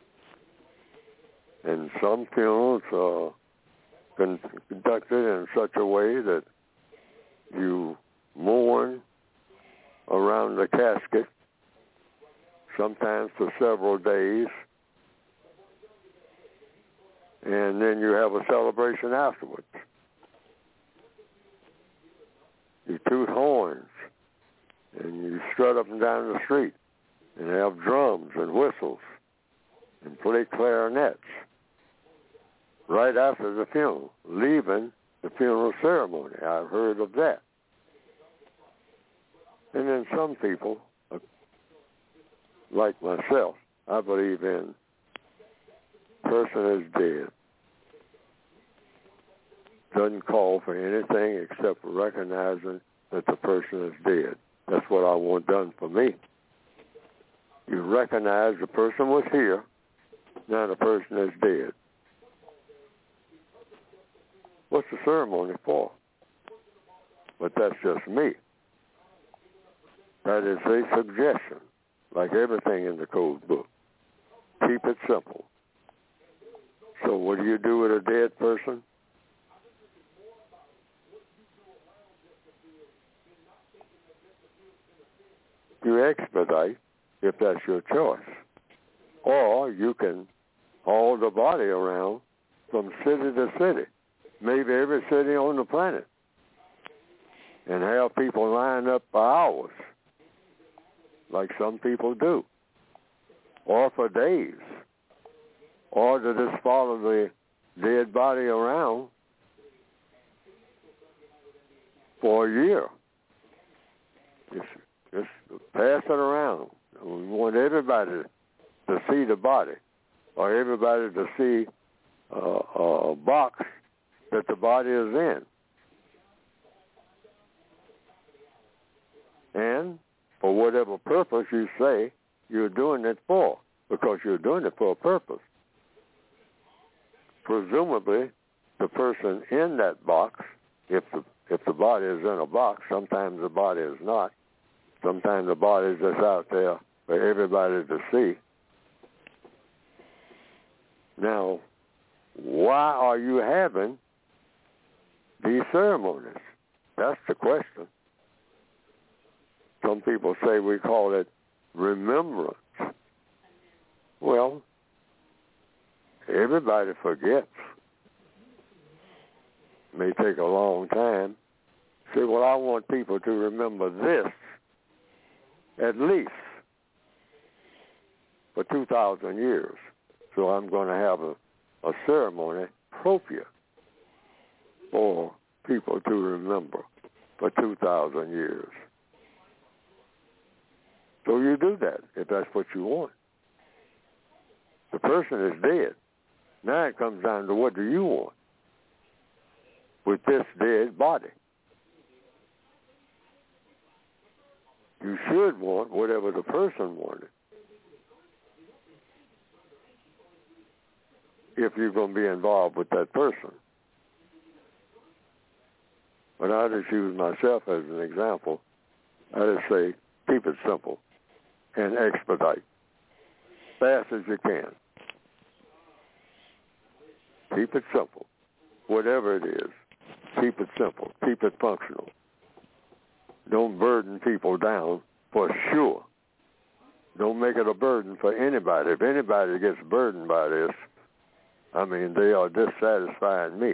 And some funerals are conducted in such a way that you mourn around the casket, sometimes for several days, and then you have a celebration afterwards. You toot horns, and you strut up and down the street, and have drums and whistles, and play clarinets right after the funeral, leaving the funeral ceremony. I've heard of that. And then some people, like myself, I believe in person is dead. Doesn't call for anything except for recognizing that the person is dead. That's what I want done for me. You recognize the person was here, now the person is dead. What's the ceremony for? But that's just me. That is a suggestion, like everything in the code book. Keep it simple. So what do you do with a dead person? You expedite, if that's your choice. Or you can haul the body around from city to city, maybe every city on the planet, and have people line up for hours, like some people do, or for days, or to just follow the dead body around for a year. Just pass it around. We want everybody to see the body, or everybody to see a box that the body is in. And for whatever purpose you say you're doing it for, because you're doing it for a purpose. Presumably, the person in that box, if the body is in a box, sometimes the body is not. Sometimes the body is just out there for everybody to see. Now, why are you having these ceremonies? That's the question. Some people say we call it remembrance. Well, everybody forgets. It may take a long time. Say, well, I want people to remember this at least for 2,000 years. So I'm going to have a ceremony appropriate for people to remember for 2,000 years. So you do that if that's what you want. The person is dead. Now it comes down to what do you want with this dead body? You should want whatever the person wanted. If you're going to be involved with that person. But I just use myself as an example. I just say, keep it simple and expedite. Fast as you can. Keep it simple. Whatever it is, keep it simple. Keep it functional. Don't burden people down for sure. Don't make it a burden for anybody. If anybody gets burdened by this, I mean, they are dissatisfying me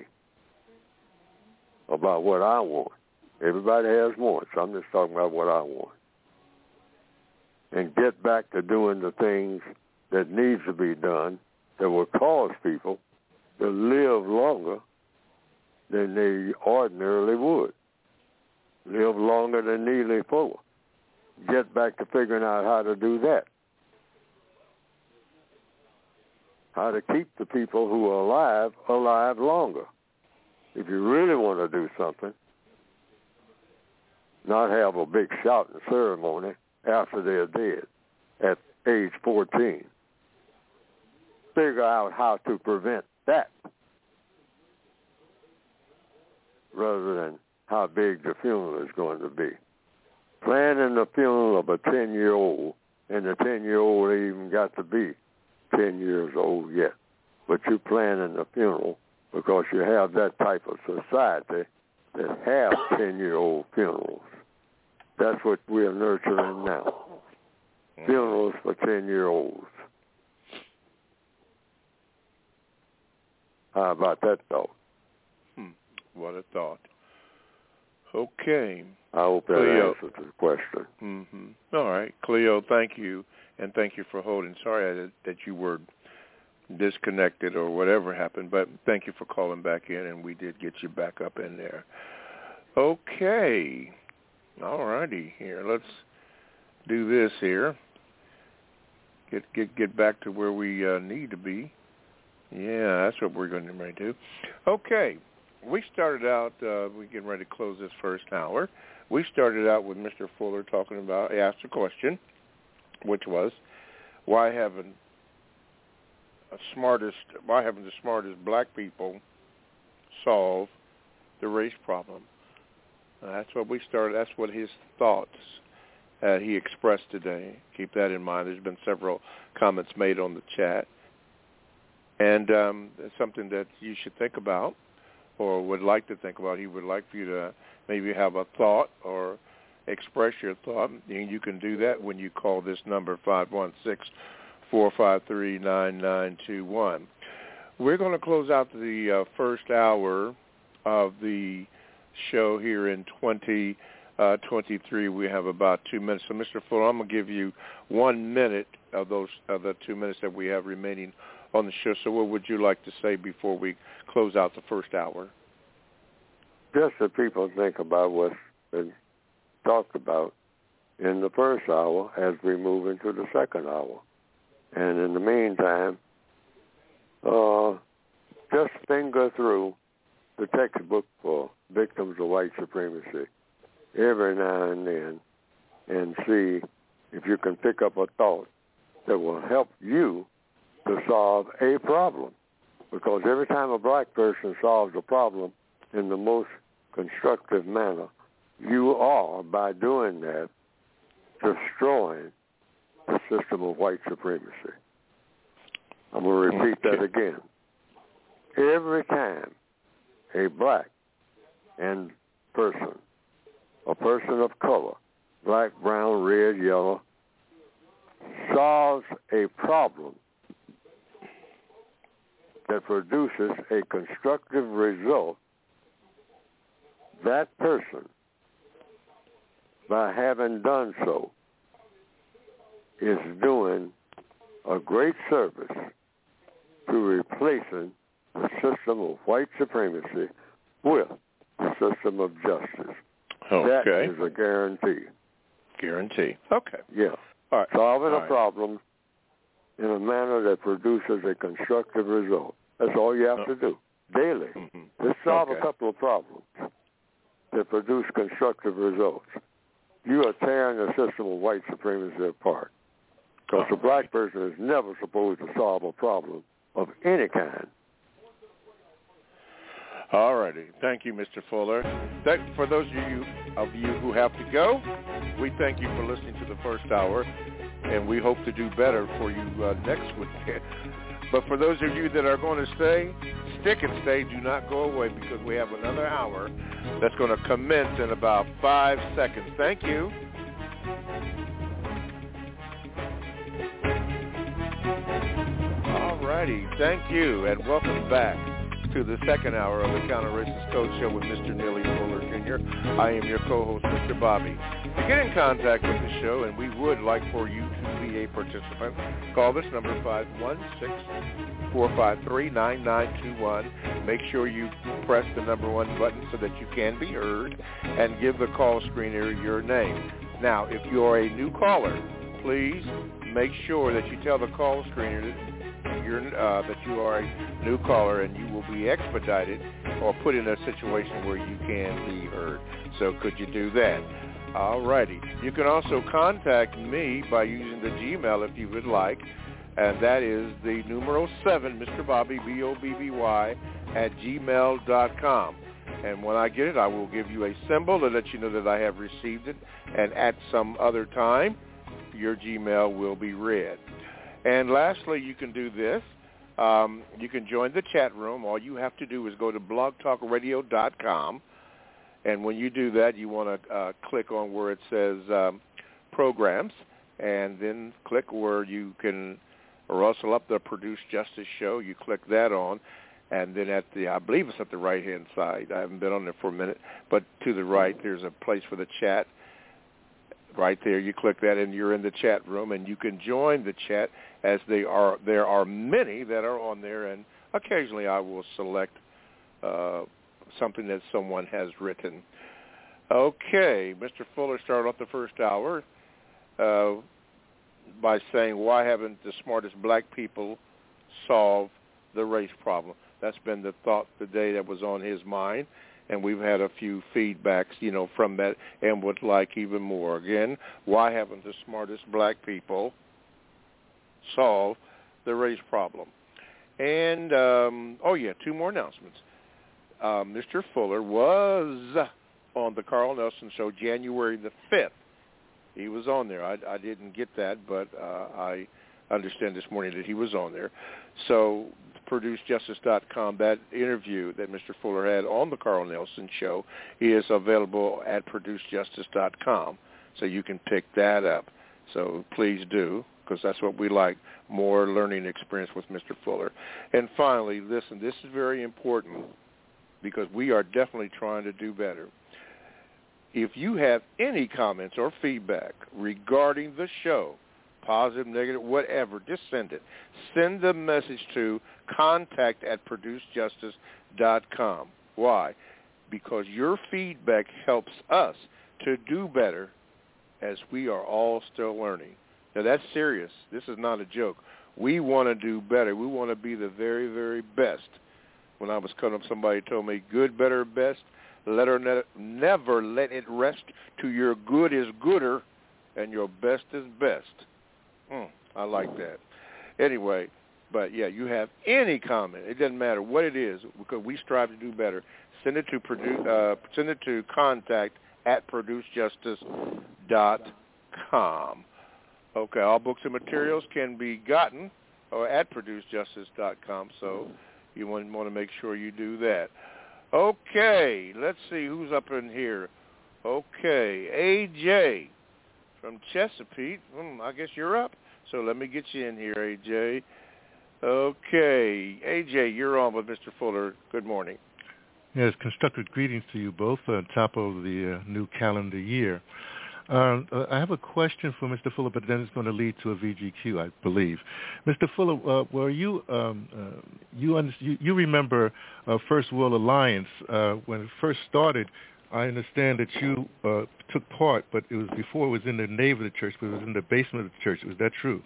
about what I want. Everybody has wants. I'm just talking about what I want. And get back to doing the things that needs to be done that will cause people to live longer than they ordinarily would. Live longer than needly for. Get back to figuring out how to do that. How to keep the people who are alive longer. If you really want to do something, not have a big shouting ceremony after they're dead at age 14. Figure out how to prevent that rather than how big the funeral is going to be. Planning the funeral of a 10-year-old, and the 10-year-old ain't even got to be 10 years old yet. But you planning the funeral because you have that type of society that have 10-year-old funerals. That's what we're nurturing now. Funerals for 10-year-olds. How about that thought? What a thought. Okay. I hope that Cleo answers the question. Mm-hmm. All right. Cleo, thank you, and thank you for holding. Sorry that you were disconnected or whatever happened, but thank you for calling back in, and we did get you back up in there. Okay. All righty. Here, let's do this here. Get back to where we need to be. Yeah, that's what we're going to do. Okay. We started out, we're getting ready to close this first hour. We started out with Mr. Fuller talking about, he asked a question, which was, why haven't the smartest black people solve the race problem? That's what we started, that's what his thoughts he expressed today. Keep that in mind. There's been several comments made on the chat. And it's something that you should think about or would like to think about. He would like for you to maybe have a thought or express your thought. And you can do that when you call this number, 516-453-9921. We're going to close out the first hour of the show here in 2023. We have about 2 minutes. So, Mr. Fuller, I'm going to give you 1 minute of the 2 minutes that we have remaining on the show. So what would you like to say before we close out the first hour? Just that people think about what's been talked about in the first hour as we move into the second hour. And in the meantime, just finger through the textbook for victims of white supremacy every now and then and see if you can pick up a thought that will help you to solve a problem. Because every time a black person solves a problem in the most constructive manner, you are, by doing that, destroying the system of white supremacy. I'm going to repeat that again. Every time a black and person, a person of color, black, brown, red, yellow, solves a problem that produces a constructive result, that person, by having done so, is doing a great service to replacing the system of white supremacy with the system of justice. Okay. That is a guarantee. Guarantee. Okay. Yeah. All right. Solving a problem in a manner that produces a constructive result. That's all you have to do daily. Just solve a couple of problems that produce constructive results. You are tearing the system of white supremacy apart. Because a black person is never supposed to solve a problem of any kind. All righty. Thank you, Mr. Fuller. For those of you who have to go, we thank you for listening to the first hour, and we hope to do better for you next week. But for those of you that are going to stay, stick and stay. Do not go away because we have another hour that's going to commence in about 5 seconds. Thank you. All righty. Thank you, and welcome back to the second hour of the Counter Racist Code Show with Mr. Neely Fuller Jr. I am your co-host, Mr. Bobby. To get in contact with the show, and we would like for you to be a participant, call this number 516-453-9921. Make sure you press the number 1 button so that you can be heard, and give the call screener your name. Now, if you're a new caller, please make sure that you tell the call screener that you are a new caller, and you will be expedited or put in a situation where you can be heard. So could you do that? All righty. You can also contact me by using the Gmail if you would like, and that is the numeral 7, Mr. Bobby, B-O-B-B-Y, @gmail.com. And when I get it, I will give you a symbol to let you know that I have received it, and at some other time, your Gmail will be read. And lastly, you can do this. You can join the chat room. All you have to do is go to blogtalkradio.com. And when you do that, you want to click on where it says programs, and then click where you can rustle up the Produce Justice show. You click that on, and then I believe it's at the right-hand side. I haven't been on there for a minute, but to the right, there's a place for the chat. Right there, you click that, and you're in the chat room, and you can join the chat as there are many that are on there, and occasionally I will select something that someone has written. Okay, Mr. Fuller started off the first hour by saying, why haven't the smartest black people solved the race problem? That's been the thought today that was on his mind. And we've had a few feedbacks, from that, and would like even more. Again, why haven't the smartest black people solved the race problem? And, 2 more announcements. Mr. Fuller was on the Carl Nelson Show January the 5th. He was on there. I didn't get that, but I understand this morning that he was on there. So ProduceJustice.com, that interview that Mr. Fuller had on the Carl Nelson Show is available at ProduceJustice.com, so you can pick that up. So please do, because that's what we like, more learning experience with Mr. Fuller. And finally, listen, this is very important because we are definitely trying to do better. If you have any comments or feedback regarding the show, positive, negative, whatever, just send it. Send the message to contact@ProduceJustice.com. Why? Because your feedback helps us to do better, as we are all still learning. Now, that's serious. This is not a joke. We want to do better. We want to be the very, very best. When I was cutting up, somebody told me, good, better, best. Never let it rest to your good is gooder and your best is best. I like that. Anyway, but yeah, you have any comment, it doesn't matter what it is, because we strive to do better. Send it to contact@ProduceJustice.com. Okay, all books and materials can be gotten at ProduceJustice.com, so you want to make sure you do that. Okay, let's see who's up in here. Okay, AJ from Chesapeake. I guess you're up. So let me get you in here, AJ. Okay, AJ, you're on with Mr. Fuller. Good morning. Yes, constructive greetings to you both on top of the new calendar year. I have a question for Mr. Fuller, but then it's going to lead to a VGQ, I believe. Mr. Fuller, were you remember First World Alliance when it first started? I understand that you took part, but it was before it was in the nave of the church, but it was in the basement of the church. Was that true?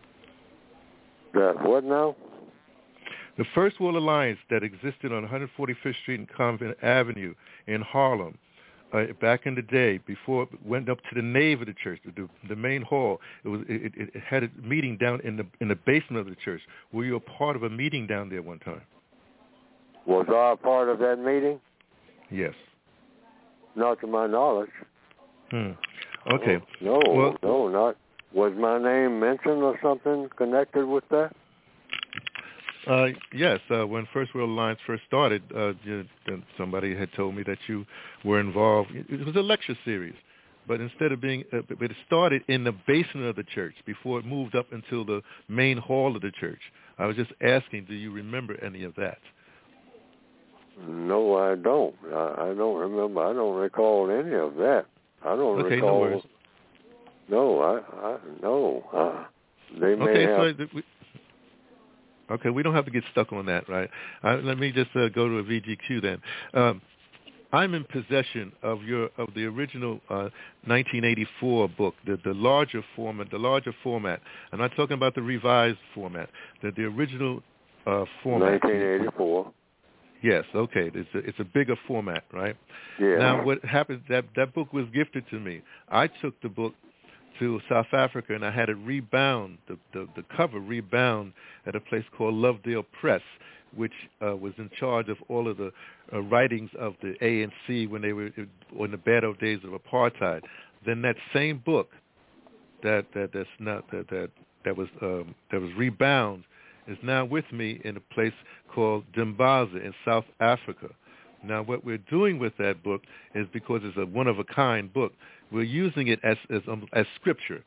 That what now? The First World Alliance that existed on 145th Street and Convent Avenue in Harlem back in the day, before it went up to the nave of the church, the main hall. It had a meeting down in the basement of the church. Were you a part of a meeting down there one time? Was I a part of that meeting? Yes. Not to my knowledge. Okay. No, not. Was my name mentioned or something connected with that? Yes. When First World Alliance first started, somebody had told me that you were involved. It was a lecture series, but instead of being, but it started in the basement of the church before it moved up until the main hall of the church. I was just asking, do you remember any of that? No, I don't. I don't remember. I don't recall any of that. I don't recall. No worries. No, they may have. Okay, we don't have to get stuck on that, right? Let me just go to a VGQ then. I'm in possession of the original 1984 book, the larger format. I'm not talking about the revised format. The original format. 1984. Yes, okay. It's a bigger format, right? Yeah. Now, what happened? That book was gifted to me. I took the book to South Africa, and I had it rebound, the cover rebound at a place called Lovedale Press, which was in charge of all of the writings of the ANC when they were in the bad old days of apartheid. Then that same book that was rebound is now with me in a place called Dimbaza in South Africa. Now, what we're doing with that book is, because it's a one-of-a-kind book, we're using it as scripture,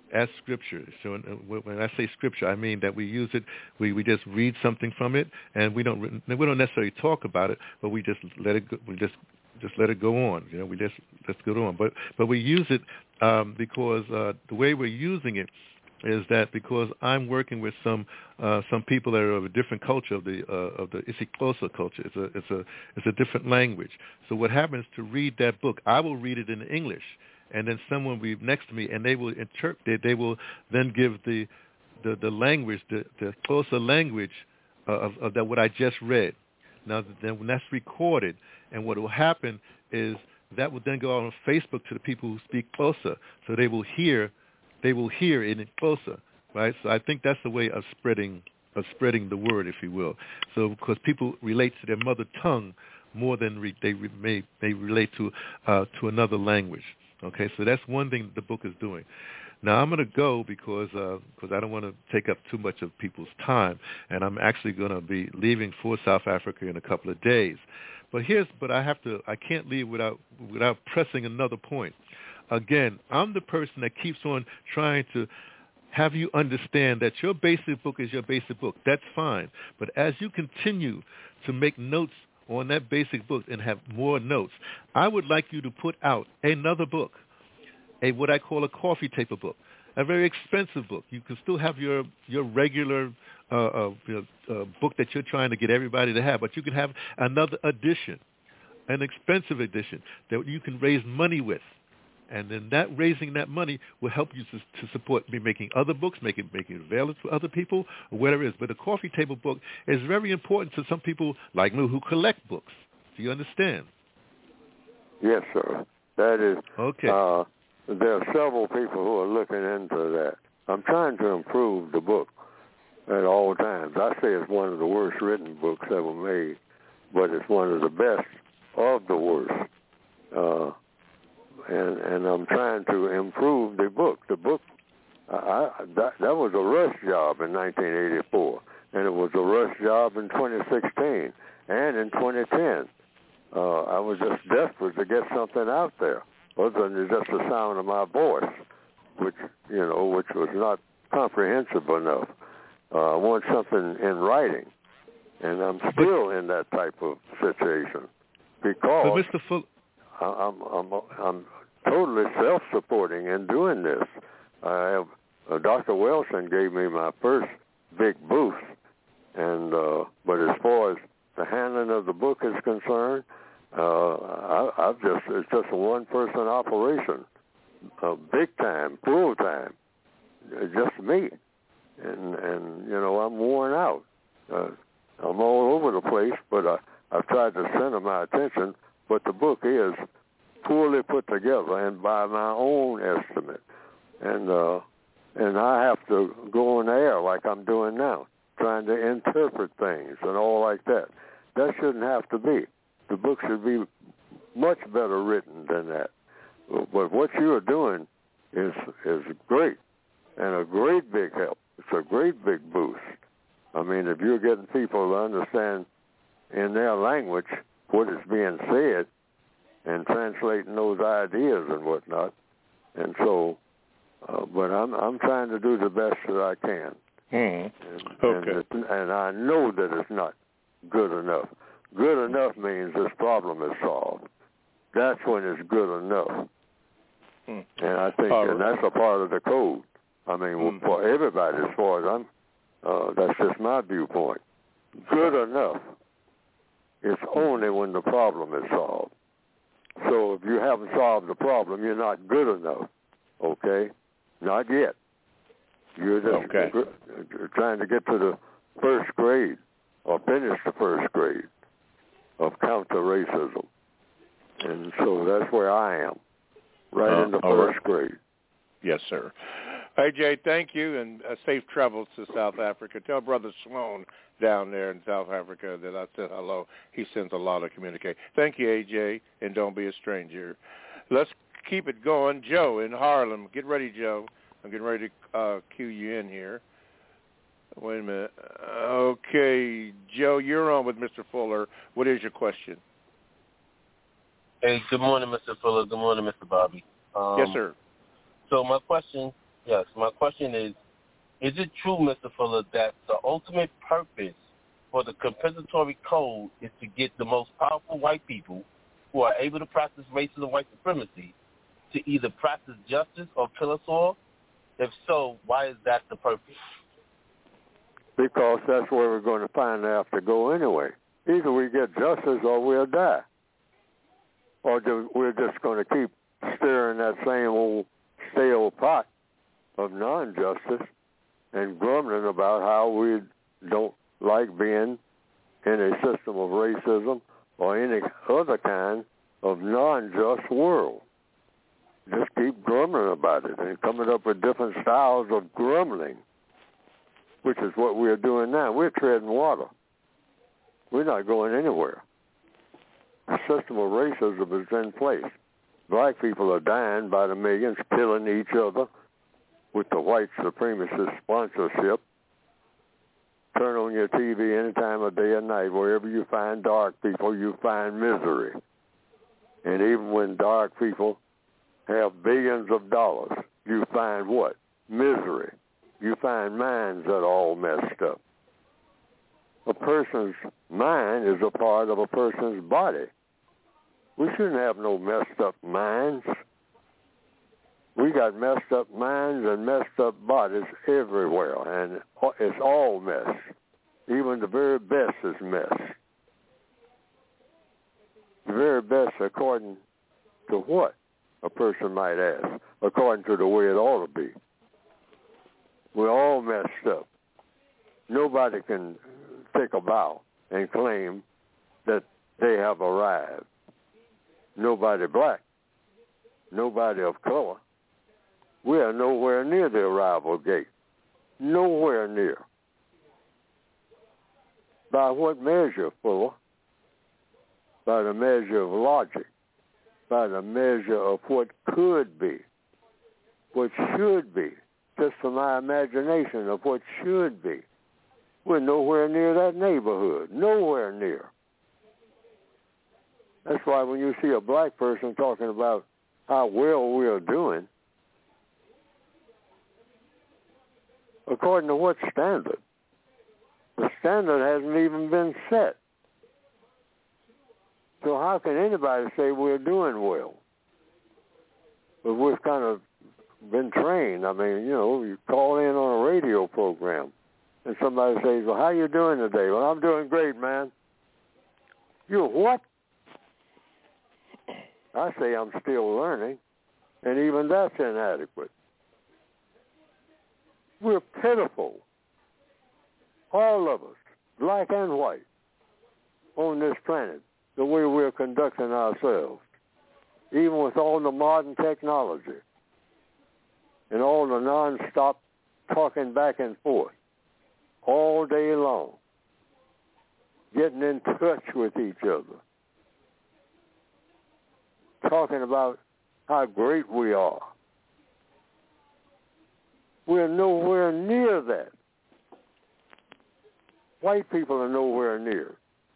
So when I say scripture, I mean that we use it. We just read something from it, and we don't necessarily talk about it, but we just let it go. We just let it go on. Let's go on. But we use it because the way we're using it is that because I'm working with some people that are of a different culture, of the isiXhosa culture. It's a different language. So what happens to read that book? I will read it in English, and then someone will be next to me, and they will interpret. They will then give the language, the Xhosa language of that what I just read. Now then, when that's recorded, and what will happen is that will then go out on Facebook to the people who speak Xhosa, so they will hear it in Xhosa, right? So I think that's the way of spreading the word, if you will. So because people relate to their mother tongue more than they relate to another language. Okay, so that's one thing the book is doing. Now I'm going to go because I don't want to take up too much of people's time, and I'm actually going to be leaving for South Africa in a couple of days. But I can't leave without pressing another point. Again, I'm the person that keeps on trying to have you understand that your basic book is your basic book. That's fine. But as you continue to make notes on that basic book and have more notes, I would like you to put out another book, what I call a coffee table book, a very expensive book. You can still have your regular book that you're trying to get everybody to have, but you can have another edition, an expensive edition that you can raise money with. And then raising that money will help you to support me making other books, making it available to other people, or whatever it is. But the coffee table book is very important to some people like me who collect books. Do you understand? Yes, sir. That is. Okay. There are several people who are looking into that. I'm trying to improve the book at all times. I say it's one of the worst written books ever made, but it's one of the best of the worst. And I'm trying to improve the book. The book, that was a rush job in 1984, and it was a rush job in 2016 and in 2010. I was just desperate to get something out there, other than just the sound of my voice, which was not comprehensive enough. I want something in writing, and I'm still in that type of situation because I'm totally self-supporting in doing this. I have Dr. Wilson gave me my first big boost, and but as far as the handling of the book is concerned, it's just a one-person operation, big time, full time, just me, and I'm worn out. I'm all over the place, but I've tried to center my attention. But the book is poorly put together, and by my own estimate, and I have to go on air like I'm doing now, trying to interpret things and all like that. That shouldn't have to be. The book should be much better written than that. But what you are doing is great, and a great big help. It's a great big boost. I mean, if you're getting people to understand in their language what is being said and translating those ideas and whatnot, and so, but I'm trying to do the best that I can. Okay. And I know that it's not good enough. Good enough means this problem is solved. That's when it's good enough. And I think, and that's a part of the code. I mean, for everybody, as far as that's just my viewpoint. Good enough is only when the problem is solved. So if you haven't solved the problem, you're not good enough. Okay? Not yet. You're just trying to get to the first grade or finish the first grade of counter-racism. And so that's where I am, right in the first grade. Yes, sir. AJ, thank you, and safe travels to South Africa. Tell Brother Sloan down there in South Africa that I said hello. He sends a lot of communication. Thank you, AJ, and don't be a stranger. Let's keep it going. Joe in Harlem. Get ready, Joe. I'm getting ready to cue you in here. Wait a minute. Okay, Joe, you're on with Mr. Fuller. What is your question? Hey, good morning, Mr. Fuller. Good morning, Mr. Bobby. Yes, sir. So my question is it true, Mr. Fuller, that the ultimate purpose for the compensatory code is to get the most powerful white people who are able to practice racism and white supremacy to either practice justice or kill us all? If so, why is that the purpose? Because that's where we're going to find out to go anyway. Either we get justice or we'll die. Or we're just going to keep stirring that same old stale pot of non-justice and grumbling about how we don't like being in a system of racism or any other kind of non-just world. Just keep grumbling about it and coming up with different styles of grumbling, which is what we're doing now. We're treading water. We're not going anywhere. The system of racism is in place. Black people are dying by the millions, killing each other with the white supremacist sponsorship. Turn on your TV any time of day or night. Wherever you find dark people, you find misery. And even when dark people have billions of dollars, you find what? Misery. You find minds that are all messed up. A person's mind is a part of a person's body. We shouldn't have no messed up minds. We got messed up minds and messed up bodies everywhere, and it's all mess. Even the very best is mess. The very best according to what? A person might ask. According to the way it ought to be. We're all messed up. Nobody can take a bow and claim that they have arrived. Nobody black, nobody of color. We are nowhere near the arrival gate. Nowhere near. By what measure, Fuller? By the measure of logic. By the measure of what could be. What should be. Just from my imagination of what should be. We're nowhere near that neighborhood. Nowhere near. That's why when you see a black person talking about how well we are doing, according to what standard? The standard hasn't even been set. So how can anybody say we're doing well? But we've kind of been trained. I mean, you call in on a radio program and somebody says, well, how you doing today? Well, I'm doing great, man. You're what? I say I'm still learning, and even that's inadequate. We're pitiful, all of us, black and white, on this planet, the way we're conducting ourselves, even with all the modern technology and all the nonstop talking back and forth all day long, getting in touch with each other, talking about how great we are. We're nowhere near that. white people are nowhere near.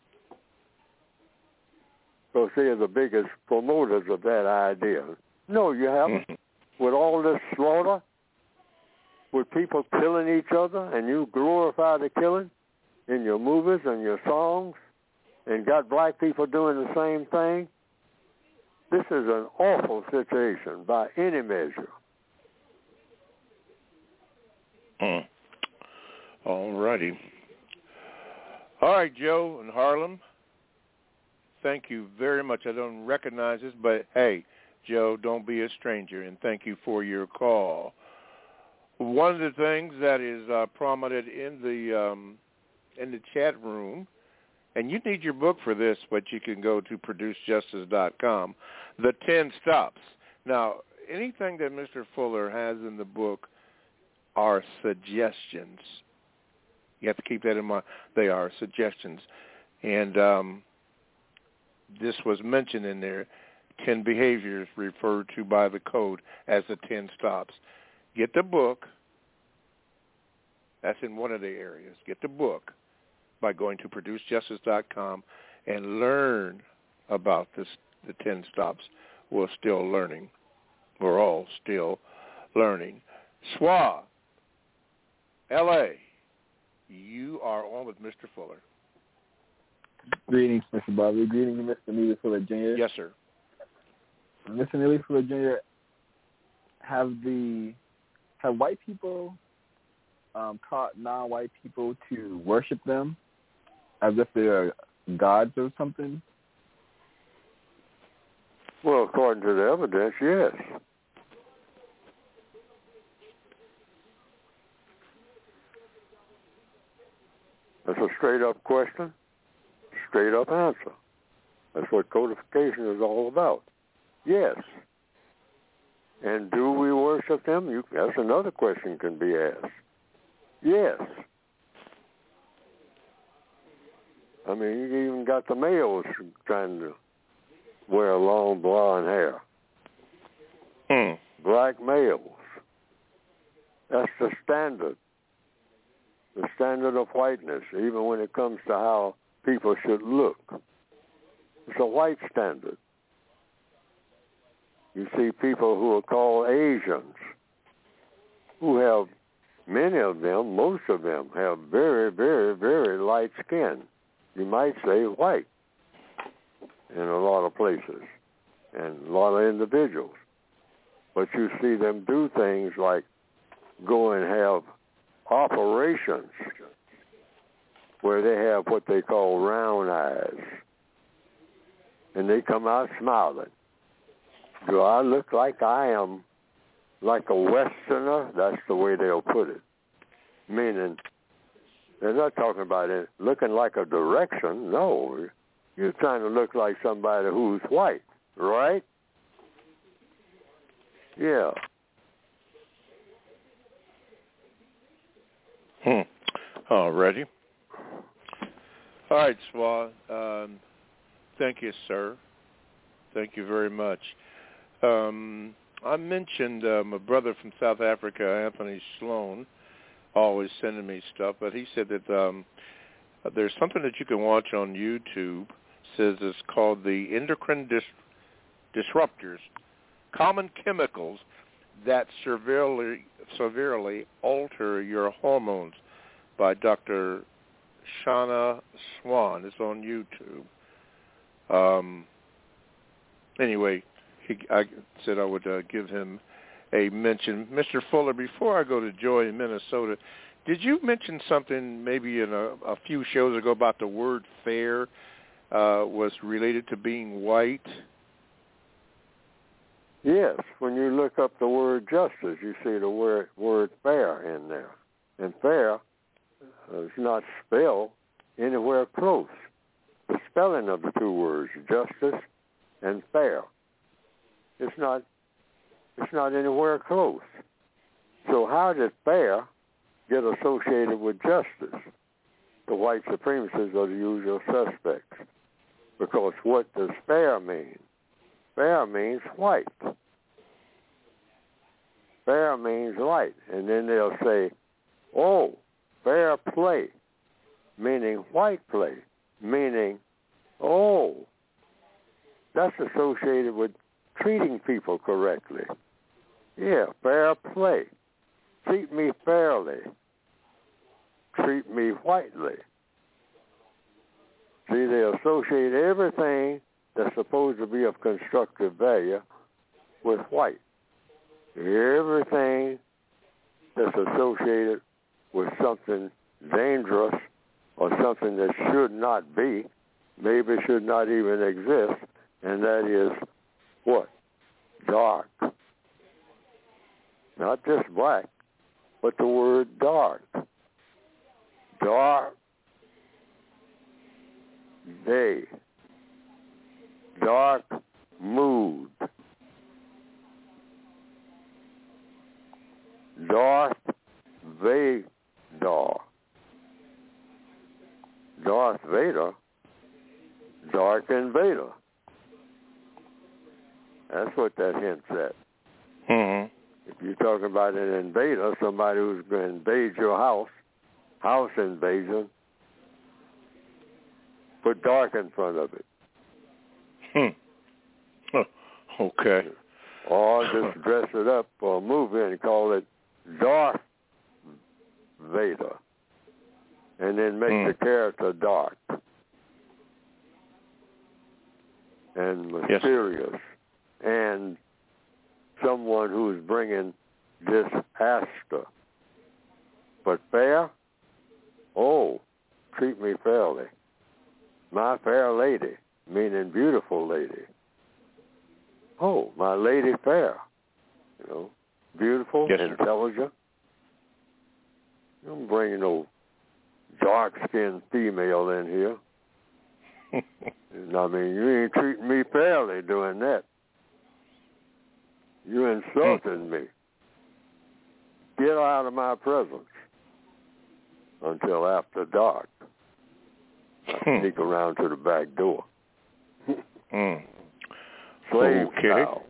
Because they are the biggest promoters of that idea. No, you haven't. With all this slaughter, with people killing each other, and you glorify the killing in your movies and your songs, and got black people doing the same thing, this is an awful situation by any measure. All righty. All right, Joe in Harlem. Thank you very much. I don't recognize this, but hey, Joe, don't be a stranger, and thank you for your call. One of the things that is prominent in the chat room, and you need your book for this, but you can go to producejustice.com, The 10 Stops. Now, anything that Mr. Fuller has in the book are suggestions. You have to keep that in mind. They are suggestions. And this was mentioned in there, 10 behaviors referred to by the code as the 10 stops. Get the book. That's in one of the areas. Get the book by going to producejustice.com and learn about the 10 stops. We're still learning. We're all still learning. SWA, L.A., you are on with Mr. Fuller. Greetings, Mr. Bobby. Greetings, Mr. Neely Fuller Jr. Yes, sir. Mr. Neely Fuller Jr., have white people taught non-white people to worship them as if they are gods or something? Well, according to the evidence, yes. That's a straight-up question, straight-up answer. That's what codification is all about. Yes. And do we worship them? That's another question can be asked. Yes. I mean, you even got the males trying to wear long blonde hair. Black males. That's the standard of whiteness, even when it comes to how people should look. It's a white standard. You see people who are called Asians, who have, many of them, most of them, have very, very, very light skin. You might say white in a lot of places and a lot of individuals. But you see them do things like go and have operations where they have what they call round eyes. And they come out smiling. Do I look like I am like a Westerner? That's the way they'll put it. Meaning, they're not talking about it looking like a direction. No, you're trying to look like somebody who's white, right? Yeah. All righty. All right, SWA. Thank you, sir. Thank you very much. I mentioned my brother from South Africa, Anthony Sloan, always sending me stuff, but he said that there's something that you can watch on YouTube. Says it's called the endocrine disruptors, common chemicals that severely alter your hormones, by Dr. Shauna Swan. It's on YouTube. Anyway, I said I would give him a mention. Mr. Fuller, before I go to Joy in Minnesota, did you mention something maybe in a few shows ago about the word fair was related to being white? Yes. When you look up the word justice, you see the word fair in there. And fair is not spelled anywhere close. The spelling of the two words, justice and fair, it's not anywhere close. So how did fair get associated with justice? The white supremacists are the usual suspects. Because what does fair mean? Fair means white. Fair means light. And then they'll say, oh, fair play meaning white play, meaning, oh, that's associated with treating people correctly. Yeah, fair play. Treat me fairly. Treat me whitely. See, they associate everything that's supposed to be of constructive value with white. Everything that's associated with something dangerous or something that should not be, maybe should not even exist, and that is what? Dark. Not just black, but the word dark. Dark day. Dark mood. Darth Vader. Darth Vader. Dark Invader. That's what that hints at. Mm-hmm. If you're talking about an invader, somebody who's going to invade your house invasion, put dark in front of it. Okay. Or just dress it up for a movie and call it Darth Vader. And then make the character dark and mysterious and someone who's bringing disaster. But fair? Oh, treat me fairly. My fair lady, meaning beautiful lady. Oh, my lady fair. You know, beautiful, intelligent. Don't bring no dark-skinned female in here. I mean, you ain't treating me fairly doing that. You insulted me. Get out of my presence until after dark. I sneak around to the back door. Slave style.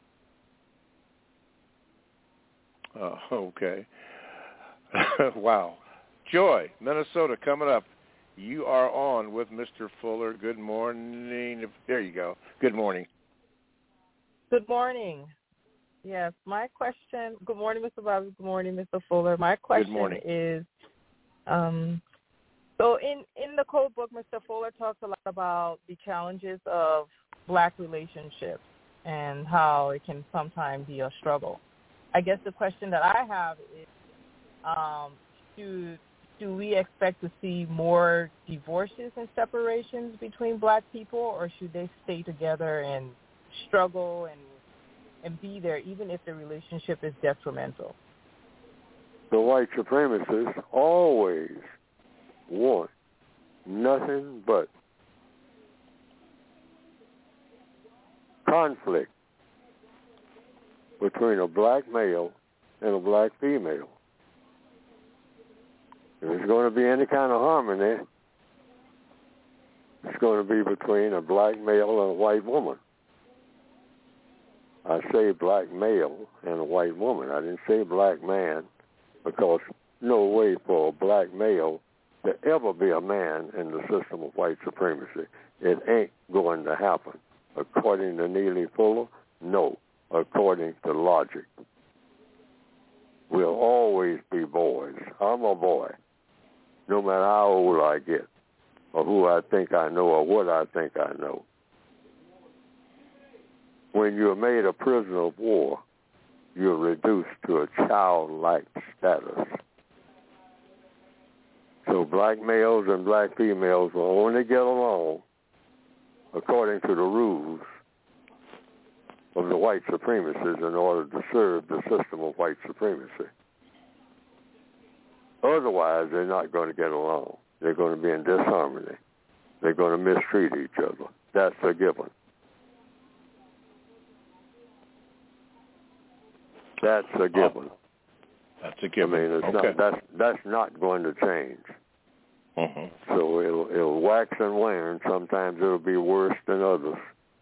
Okay. Wow. Joy, Minnesota, coming up. You are on with Mr. Fuller. Good morning. There you go. Good morning. Good morning. Yes, my question, good morning, Mr. Bobby. Good morning, Mr. Fuller. My question is, so in the code book, Mr. Fuller talks a lot about the challenges of black relationships and how it can sometimes be a struggle. I guess the question that I have is, do we expect to see more divorces and separations between black people, or should they stay together and struggle and be there even if the relationship is detrimental? The white supremacists always want nothing but conflict between a black male and a black female. If there's going to be any kind of harmony, it's going to be between a black male and a white woman. I say black male and a white woman. I didn't say black man, because no way for a black male to ever be a man in the system of white supremacy. It ain't going to happen. According to Neely Fuller, no. According to logic. We'll always be boys. I'm a boy, no matter how old I get, or who I think I know, or what I think I know. When you're made a prisoner of war, you're reduced to a childlike status. So black males and black females will only get along according to the rules of the white supremacists in order to serve the system of white supremacy. Otherwise, they're not going to get along. They're going to be in disharmony. They're going to mistreat each other. That's a given. That's a given. That's a given. I mean, it's not, that's not going to change. Mm-hmm. So it'll wax and wane. Sometimes it'll be worse than others.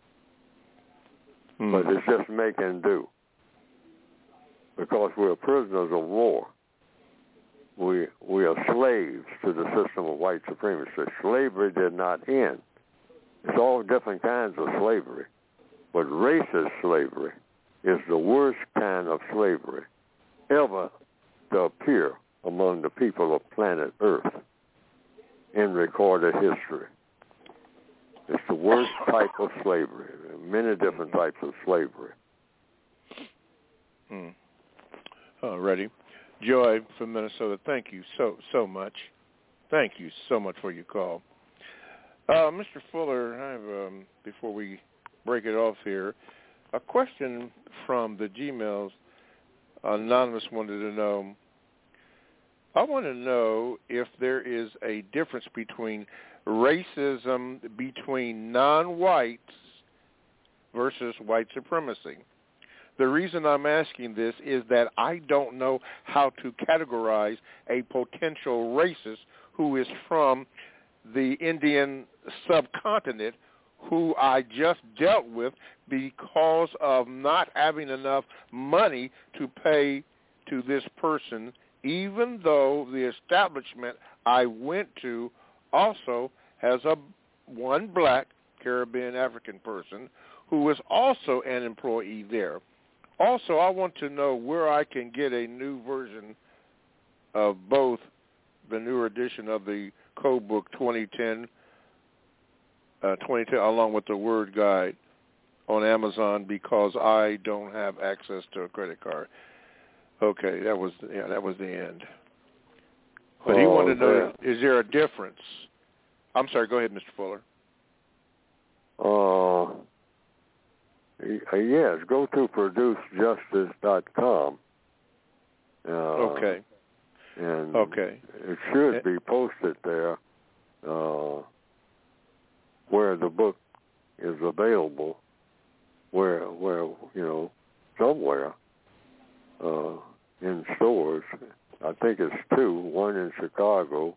But it's just making do. Because we're prisoners of war. we are slaves to the system of white supremacy. Slavery did not end. It's all different kinds of slavery. But racist slavery is the worst kind of slavery ever to appear among the people of planet Earth in recorded history. It's the worst type of slavery. There are many different types of slavery. Ready. Joy from Minnesota, thank you so much. Thank you so much for your call. Mr. Fuller, I have, before we break it off here, a question from the Gmails. Anonymous wanted to know, I want to know if there is a difference between racism between non-whites versus white supremacy. The reason I'm asking this is that I don't know how to categorize a potential racist who is from the Indian subcontinent who I just dealt with because of not having enough money to pay to this person, even though the establishment I went to also has one black Caribbean African person who is also an employee there. Also, I want to know where I can get a new version of both the newer edition of the Code Book 2010 along with the Word Guide on Amazon because I don't have access to a credit card. Okay, that was the end. But he wanted to know, is there a difference? I'm sorry, go ahead, Mr. Fuller. Yes, go to producejustice.com. Okay. And it should be posted there where the book is available, where somewhere in stores. I think it's two, one in Chicago.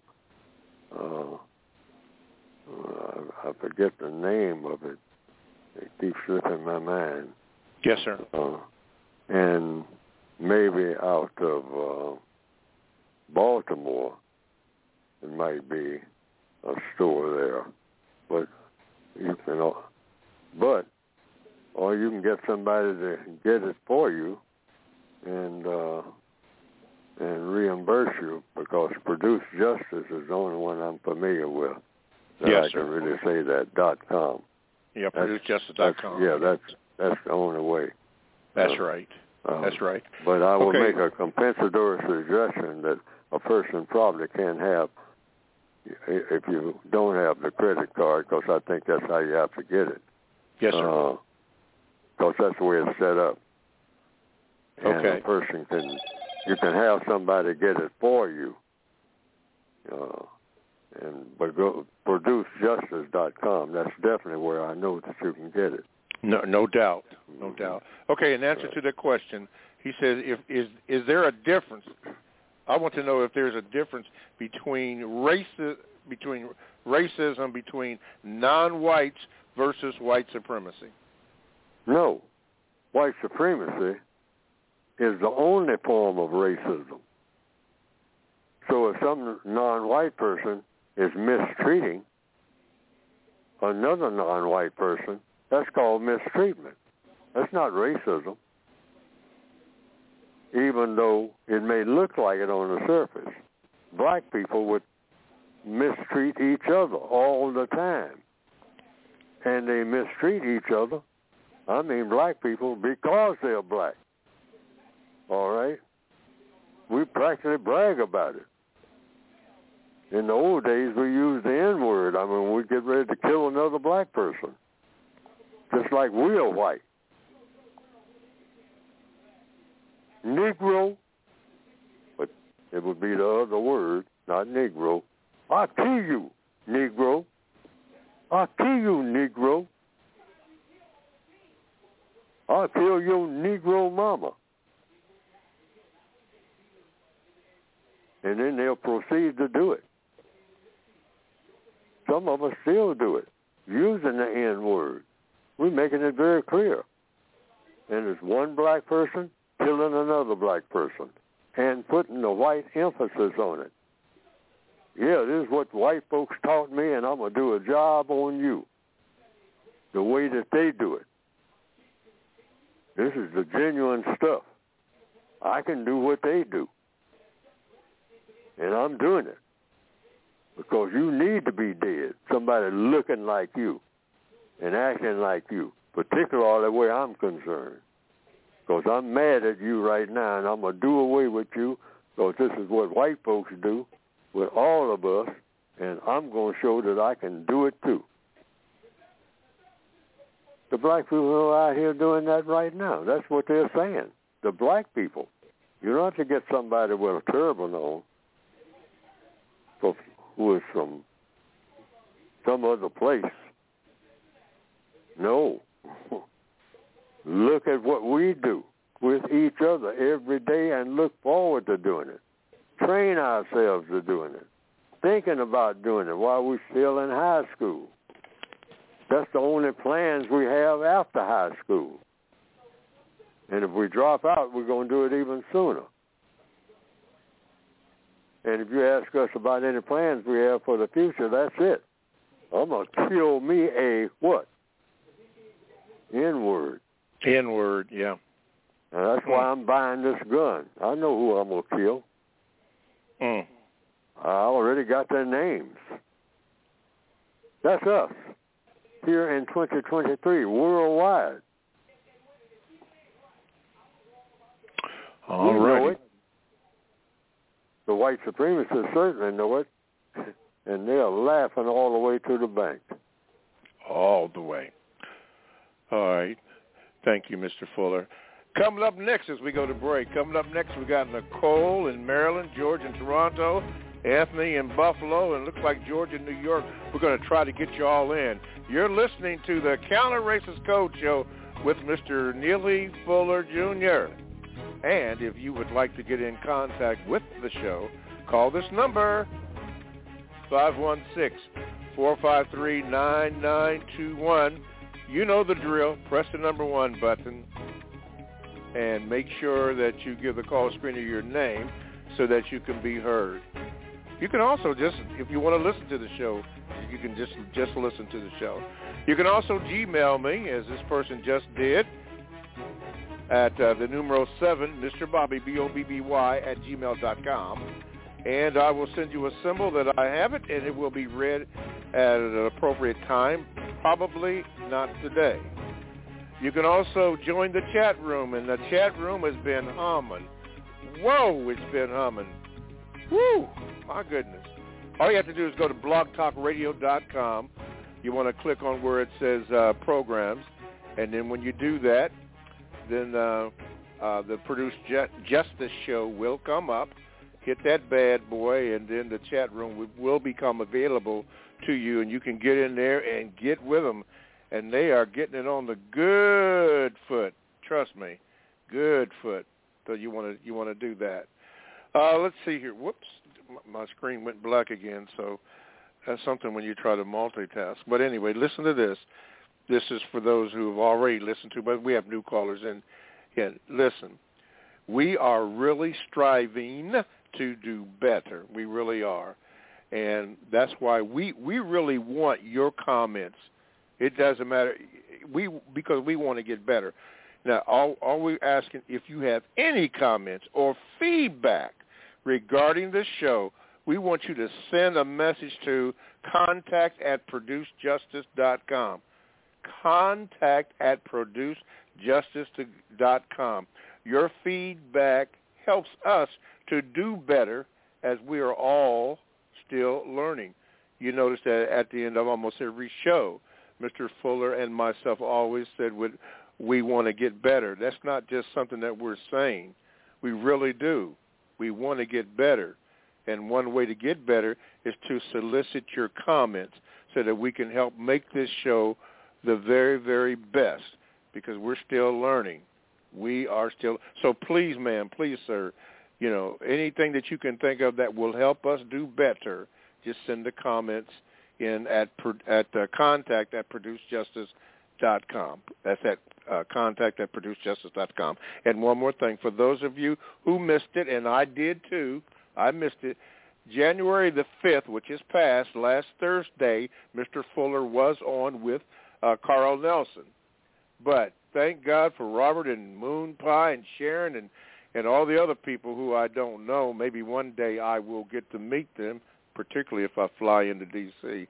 I forget the name of it. It keeps slipping my mind. Yes, sir. And maybe out of Baltimore, it might be a store there. But or you can get somebody to get it for you and reimburse you, because Produce Justice is the only one I'm familiar with that yes, I can really say that .com. Yeah, ProduceJustice.com. That's the only way. That's right. That's right. But I will make a compensatory suggestion that a person probably can have, if you don't have the credit card, because I think that's how you have to get it. Yes, sir. Because that's the way it's set up. And a person you can have somebody get it for you. But go ProduceJustice.com. That's definitely where I know that you can get it. No doubt. Okay, in answer to that question, he says, is there a difference? I want to know if there's a difference between racism between non-whites versus white supremacy. No. White supremacy is the only form of racism. So if some non-white person is mistreating another non-white person, that's called mistreatment. That's not racism, even though it may look like it on the surface. Black people would mistreat each other all the time. And they mistreat each other, black people, because they're black. All right? We practically brag about it. In the old days, we used the N-word. We get ready to kill another black person, just like we are white. Negro, but it would be the other word, not Negro. I'll kill you, Negro. I'll kill you, Negro. I'll kill your Negro mama. And then they'll proceed to do it. Some of us still do it, using the N-word. We're making it very clear. And it's one black person killing another black person, and putting the white emphasis on it. Yeah, this is what white folks taught me, and I'm going to do a job on you the way that they do it. This is the genuine stuff. I can do what they do, and I'm doing it because you need to be dead, somebody looking like you and acting like you, particularly where I'm concerned, because I'm mad at you right now, and I'm going to do away with you because this is what white folks do with all of us, and I'm going to show that I can do it too. The black people are out here doing that right now. That's what they're saying. The black people. You don't have to get somebody with a turban on who is from some other place. No. Look at what we do with each other every day and look forward to doing it. Train ourselves to doing it. Thinking about doing it while we're still in high school. That's the only plans we have after high school. And if we drop out, we're going to do it even sooner. And if you ask us about any plans we have for the future, that's it. I'm going to kill me a what? N-word. N-word, yeah. And that's why I'm buying this gun. I know who I'm going to kill. I already got their names. That's us. Here in 2023, worldwide. All we right. know it. The white supremacists certainly know it. And they're laughing all the way to the bank. All the way. All right. Thank you, Mr. Fuller. Coming up next as we go to break. Coming up next, we got Nicole in Maryland, George in Toronto, Anthony in Buffalo, and it looks like George in New York. We're going to try to get you all in. You're listening to the Counter Racist Code Show with Mr. Neely Fuller, Jr. And if you would like to get in contact with the show, call this number, 516-453-9921. You know the drill. Press the number 1 button and make sure that you give the call screener your name so that you can be heard. You can also just, if you want to listen to the show, you can just listen to the show. You can also Gmail me, as this person just did, at the numero 7, Mr. Bobby, B-O-B-B-Y, at gmail.com. And I will send you a symbol that I have it, and it will be read at an appropriate time, probably not today. You can also join the chat room, and the chat room has been humming. Whoa, it's been humming. Woo, my goodness. All you have to do is go to blogtalkradio.com. You want to click on where it says programs, and then when you do that, then the Produce Justice show will come up. Hit that bad boy, and then the chat room will become available to you, and you can get in there and get with them. And they are getting it on the good foot. Trust me, good foot. So you want to do that. Let's see here. Whoops, my screen went black again. So that's something when you try to multitask. But anyway, listen to this. This is for those who have already listened to, but we have new callers in. And listen, we are really striving to do better. We really are. And that's why we really want your comments. It doesn't matter, because we want to get better. Now, all we're asking, if you have any comments or feedback regarding the show, we want you to send a message to contact@producejustice.com. Contact@producejustice.com. Your feedback helps us to do better, as we are all still learning. You notice that at the end of almost every show, Mr. Fuller and myself always said we want to get better. That's not just something that we're saying. We really do. We want to get better. And one way to get better is to solicit your comments so that we can help make this show the very, very best, because we're still learning. We are still. So please, ma'am, please, sir, anything that you can think of that will help us do better, just send the comments in at contact@producejustice.com. contact.producedjustice.com. That's at contact@producedjustice.com. And one more thing, for those of you who missed it, and I did too, I missed it, January the 5th, which is past, last Thursday, Mr. Fuller was on with Carl Nelson. But thank God for Robert and Moon Pie and Sharon and all the other people who I don't know. Maybe one day I will get to meet them, particularly if I fly into D.C.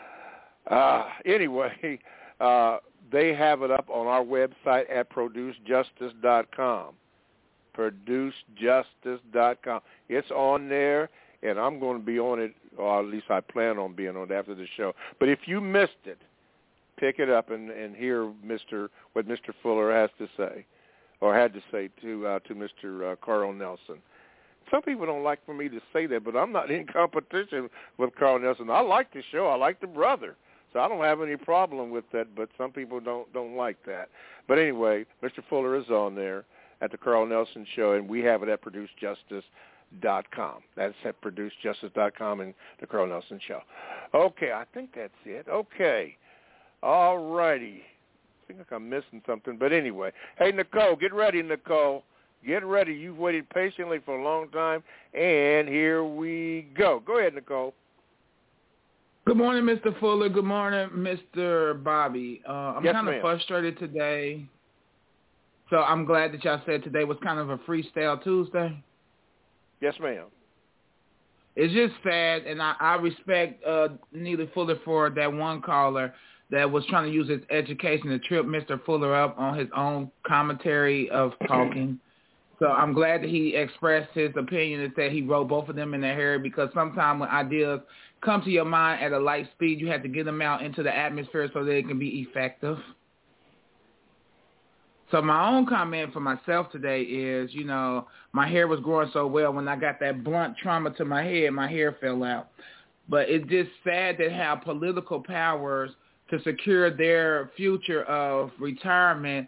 Anyway, they have it up on our website at producedjustice.com. Producedjustice.com. It's on there, and I'm going to be on it, or at least I plan on being on it after the show. But if you missed it, pick it up and hear what Mr. Fuller has to say, or had to say to Mr. Carl Nelson. Some people don't like for me to say that, but I'm not in competition with Carl Nelson. I like the show. I like the brother. So I don't have any problem with that, but some people don't like that. But anyway, Mr. Fuller is on there at the Carl Nelson Show, and we have it at producedjustice.com. That's at producedjustice.com and the Carl Nelson Show. Okay, I think that's it. Okay. All righty. I think I'm missing something, but anyway. Hey, Nicole, get ready, Nicole. Get ready. You've waited patiently for a long time, and here we go. Go ahead, Nicole. Good morning, Mr. Fuller. Good morning, Mr. Bobby. I'm yes, kind of frustrated today. So I'm glad that y'all said today was kind of a freestyle Tuesday. Yes, ma'am. It's just sad, and I respect Neely Fuller for that one caller that was trying to use his education to trip Mr. Fuller up on his own commentary of talking. So I'm glad that he expressed his opinion and said he wrote both of them in their hair, because sometimes when ideas come to your mind at a light speed, you have to get them out into the atmosphere so that it can be effective. So my own comment for myself today is, my hair was growing so well. When I got that blunt trauma to my head, my hair fell out. But it's just sad that how political powers to secure their future of retirement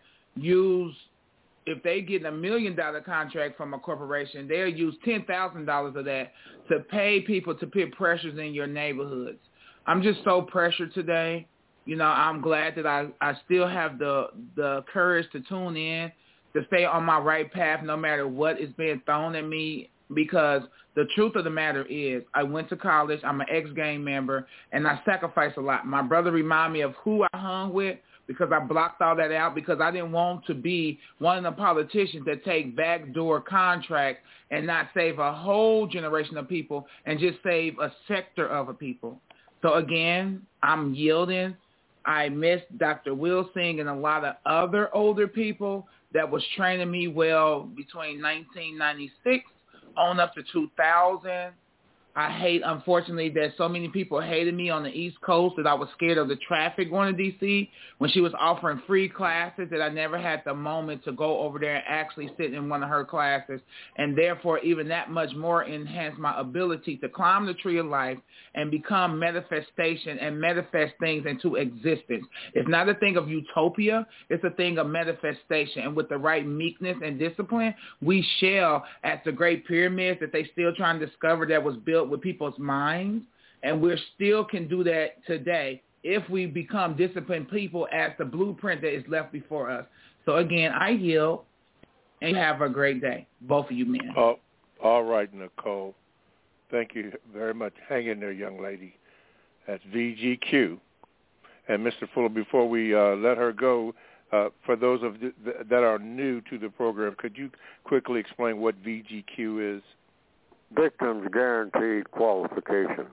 if they get $1 million contract from a corporation, they'll use $10,000 of that to pay people to put pressures in your neighborhoods. I'm just so pressured today. I'm glad that I still have the courage to tune in, to stay on my right path no matter what is being thrown at me, because the truth of the matter is I went to college, I'm an ex-gang member, and I sacrificed a lot. My brother reminded me of who I hung with, because I blocked all that out, because I didn't want to be one of the politicians that take backdoor contracts and not save a whole generation of people and just save a sector of a people. So again, I'm yielding. I miss Dr. Wilsing and a lot of other older people that was training me well between 1996 on up to 2000. I hate, unfortunately, that so many people hated me on the East Coast that I was scared of the traffic going to D.C. when she was offering free classes, that I never had the moment to go over there and actually sit in one of her classes, and therefore even that much more enhanced my ability to climb the tree of life and become manifestation and manifest things into existence. It's not a thing of utopia. It's a thing of manifestation. And with the right meekness and discipline, we shall, at the Great Pyramids that they still trying to discover that was built with people's minds, and we still can do that today if we become disciplined people as the blueprint that is left before us. So again, I yield, and have a great day, both of you men. Oh, all right, Nicole. Thank you very much. Hang in there, young lady. That's VGQ. And Mr. Fuller, before we let her go, for those of that are new to the program, could you quickly explain what VGQ is? Victims Guaranteed Qualification.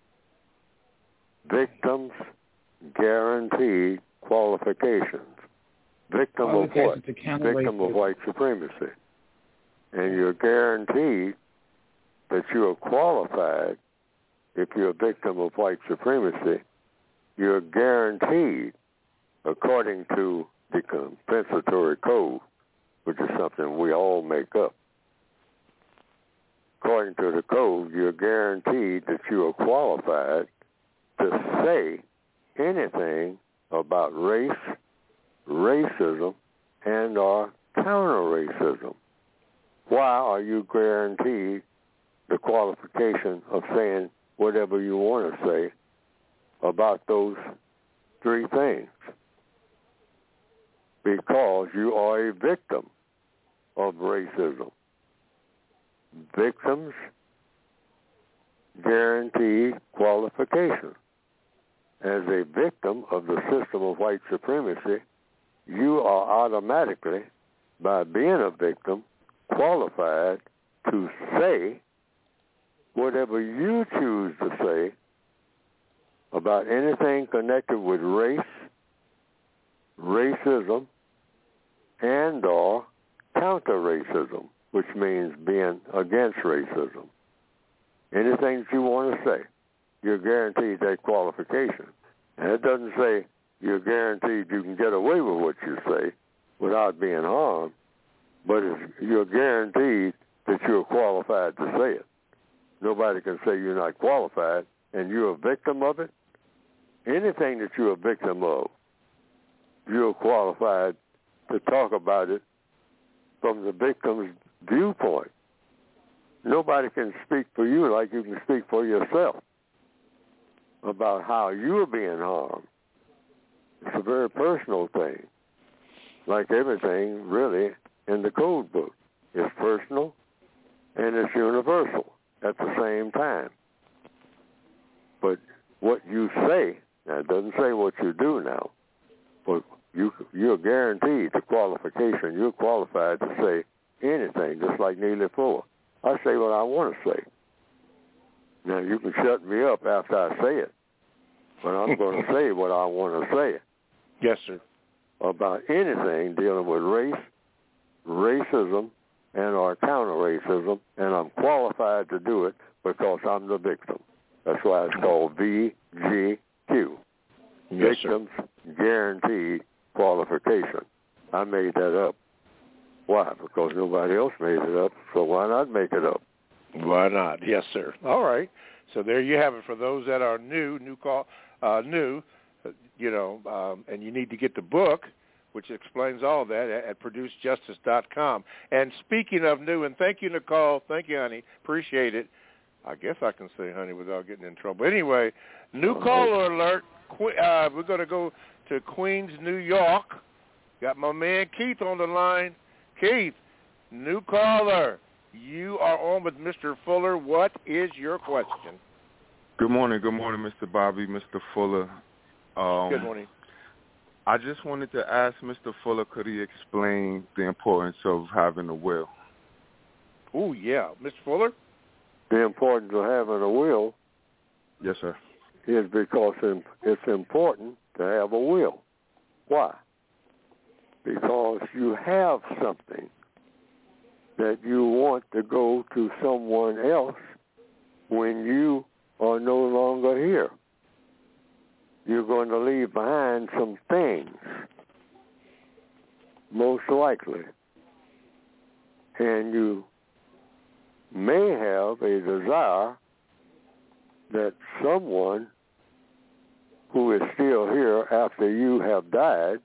Victims Guaranteed Qualifications. Victim of what? Victim of white supremacy. And you're guaranteed that you are qualified if you're a victim of white supremacy. You're guaranteed, according to the compensatory code, which is something we all make up. According to the code, you're guaranteed that you are qualified to say anything about race, racism, and or counter-racism. Why are you guaranteed the qualification of saying whatever you want to say about those three things? because you are a victim of racism. Victims guarantee qualification. As a victim of the system of white supremacy, you are automatically, by being a victim, qualified to say whatever you choose to say about anything connected with race, racism, and or counter-racism, which means being against racism. Anything that you want to say, you're guaranteed that qualification. And it doesn't say you're guaranteed you can get away with what you say without being harmed, but you're guaranteed that you're qualified to say it. Nobody can say you're not qualified, and you're a victim of it. Anything that you're a victim of, you're qualified to talk about it from the victim's viewpoint. Nobody can speak for you like you can speak for yourself about how you're being harmed. It's a very personal thing, like everything really in the code book. It's personal and it's universal at the same time. But what you say, now it doesn't say what you do now, but you're guaranteed the qualification. You're qualified to say anything, just like Neely Fuller. I say what I want to say. Now, you can shut me up after I say it, but I'm going to say what I want to say. Yes, sir. About anything dealing with race, racism, and or counter-racism, and I'm qualified to do it because I'm the victim. That's why it's called VGQ. Yes, Victims Guaranteed Qualification. I made that up. Why? Because nobody else made it up, so why not make it up? Why not? Yes, sir. All right. So there you have it for those that are new, and you need to get the book, which explains all that, at ProduceJustice.com. And speaking of new, and thank you, Nicole. Thank you, honey. Appreciate it. I guess I can say honey without getting in trouble. Anyway, new caller alert. We're going to go to Queens, New York. Got my man Keith on the line. Keith, new caller. You are on with Mr. Fuller. What is your question? Good morning, Mr. Bobby, Mr. Fuller. Good morning. I just wanted to ask Mr. Fuller, could he explain the importance of having a will? Oh, yeah. Mr. Fuller? The importance of having a will, yes, sir, is because it's important to have a will. Why? Because you have something that you want to go to someone else when you are no longer here. You're going to leave behind some things, most likely. And you may have a desire that someone who is still here after you have died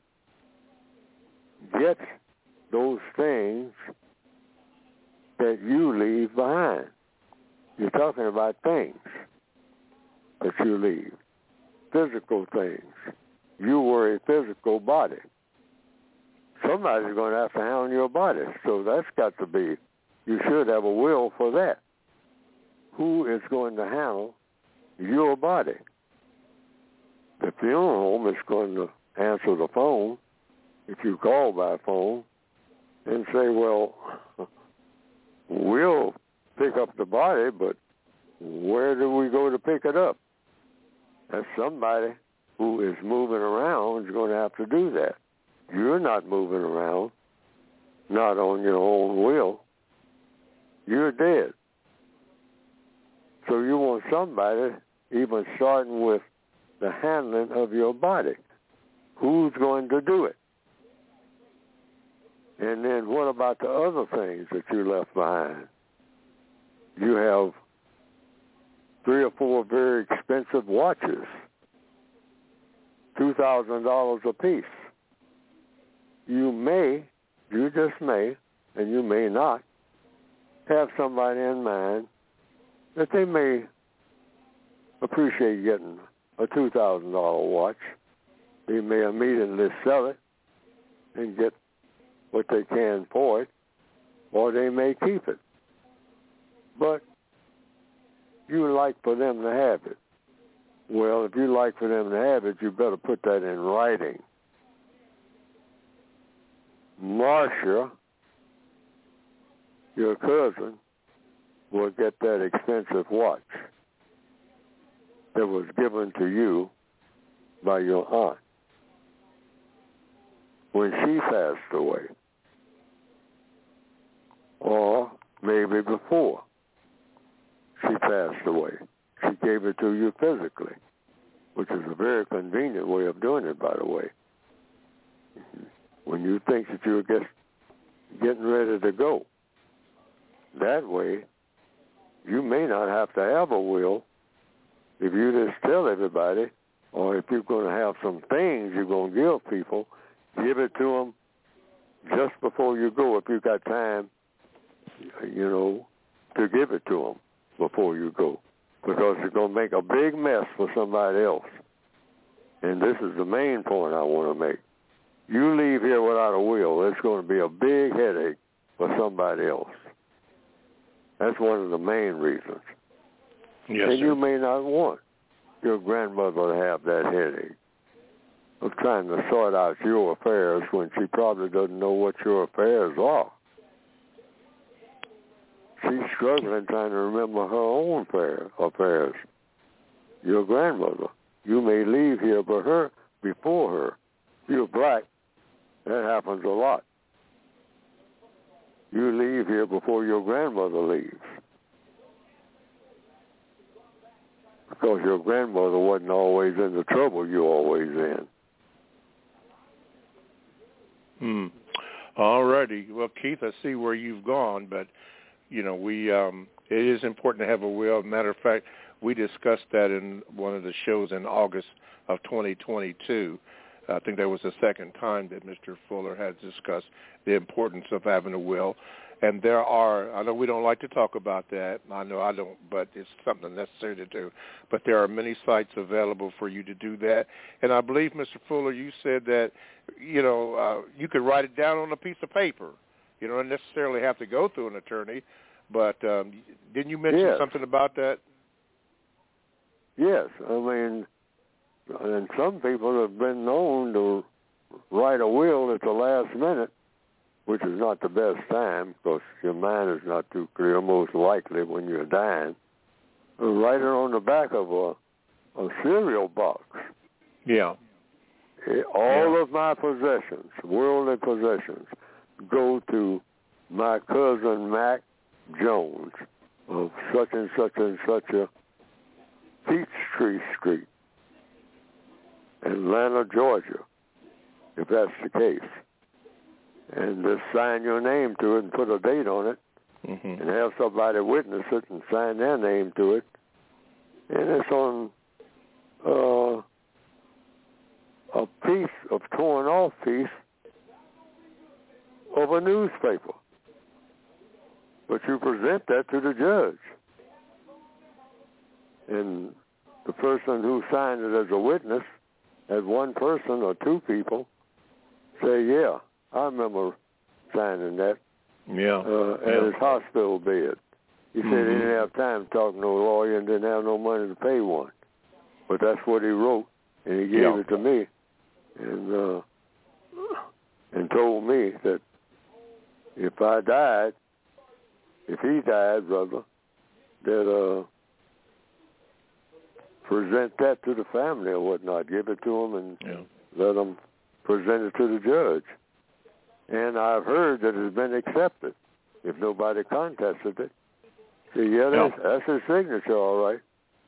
gets those things that you leave behind. You're talking about things that you leave, physical things. You were a physical body. Somebody's going to have to handle your body, so that's got to be, you should have a will for that. Who is going to handle your body? The funeral home is going to answer the phone if you call by phone and say, well, we'll pick up the body, but where do we go to pick it up? That's somebody who is moving around is going to have to do that. You're not moving around, not on your own will. You're dead. So you want somebody, even starting with the handling of your body. Who's going to do it? And then what about the other things that you left behind? You have 3 or 4 very expensive watches, $2,000 a piece. You just may, and you may not, have somebody in mind that they may appreciate getting a $2,000 watch. They may immediately sell it and get what they can for it, or they may keep it. But you like for them to have it. Well, if you like for them to have it, you better put that in writing. Marcia, your cousin, will get that expensive watch that was given to you by your aunt when she passed away, or maybe before she passed away. She gave it to you physically, which is a very convenient way of doing it, by the way. When you think that you're getting ready to go. That way, you may not have to have a will if you just tell everybody, or if you're going to have some things you're going to give people, give it to them just before you go if you got time, to give it to them before you go, because it's going to make a big mess for somebody else. And this is the main point I want to make. You leave here without a will, it's going to be a big headache for somebody else. That's one of the main reasons. Yes, and sir. You may not want your grandmother to have that headache of trying to sort out your affairs when she probably doesn't know what your affairs are. She's struggling trying to remember her own affairs. Your grandmother, you may leave here before her. You're black. That happens a lot. You leave here before your grandmother leaves. Because your grandmother wasn't always in the trouble you're always in. All righty. Well, Keith, I see where you've gone, but, it is important to have a will. Matter of fact, we discussed that in one of the shows in August of 2022. I think that was the second time that Mr. Fuller had discussed the importance of having a will. And there are, I know we don't like to talk about that. I know I don't, but it's something necessary to do. But there are many sites available for you to do that. And I believe, Mr. Fuller, you said that, you could write it down on a piece of paper. You don't necessarily have to go through an attorney. But didn't you mention something about that? Yes. I mean, and some people have been known to write a will at the last minute, which is not the best time because your mind is not too clear, most likely when you're dying. Write it on the back of a cereal box. Yeah. All of my possessions, worldly possessions, go to my cousin Mac Jones of such and such a Peachtree Street, Atlanta, Georgia, if that's the case. And just sign your name to it and put a date on it, and have somebody witness it and sign their name to it. And it's on a piece of torn off piece of a newspaper. But you present that to the judge. And the person who signed it as a witness, had one person or two people say, yeah, I remember signing that at his hospital bed. He said he didn't have time to talk to no lawyer and didn't have no money to pay one. But that's what he wrote, and he gave it to me and told me that if he died, brother, that present that to the family or whatnot, give it to them and let them present it to the judge. And I've heard that it's been accepted if nobody contested it. So, that's his signature, all right.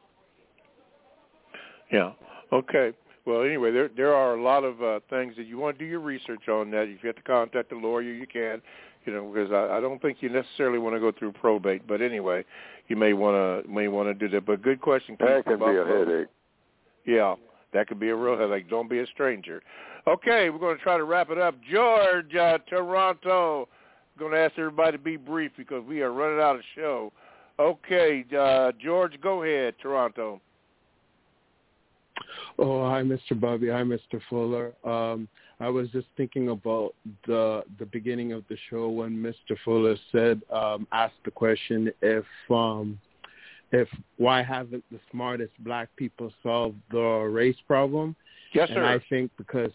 Yeah. Okay. Well, anyway, there are a lot of things that you want to do your research on that. If you have to contact a lawyer, you can, because I don't think you necessarily want to go through probate. But anyway, you may want to do that. But good question. That can be a headache. Yeah, that could be a real headache. Don't be a stranger. Okay, we're going to try to wrap it up. George, Toronto. I'm going to ask everybody to be brief because we are running out of show. Okay, George, go ahead, Toronto. Oh, hi, Mr. Bobby. Hi, Mr. Fuller. I was just thinking about the beginning of the show when Mr. Fuller said, asked the question if why haven't the smartest black people solved the race problem? Yes, sir. And I think because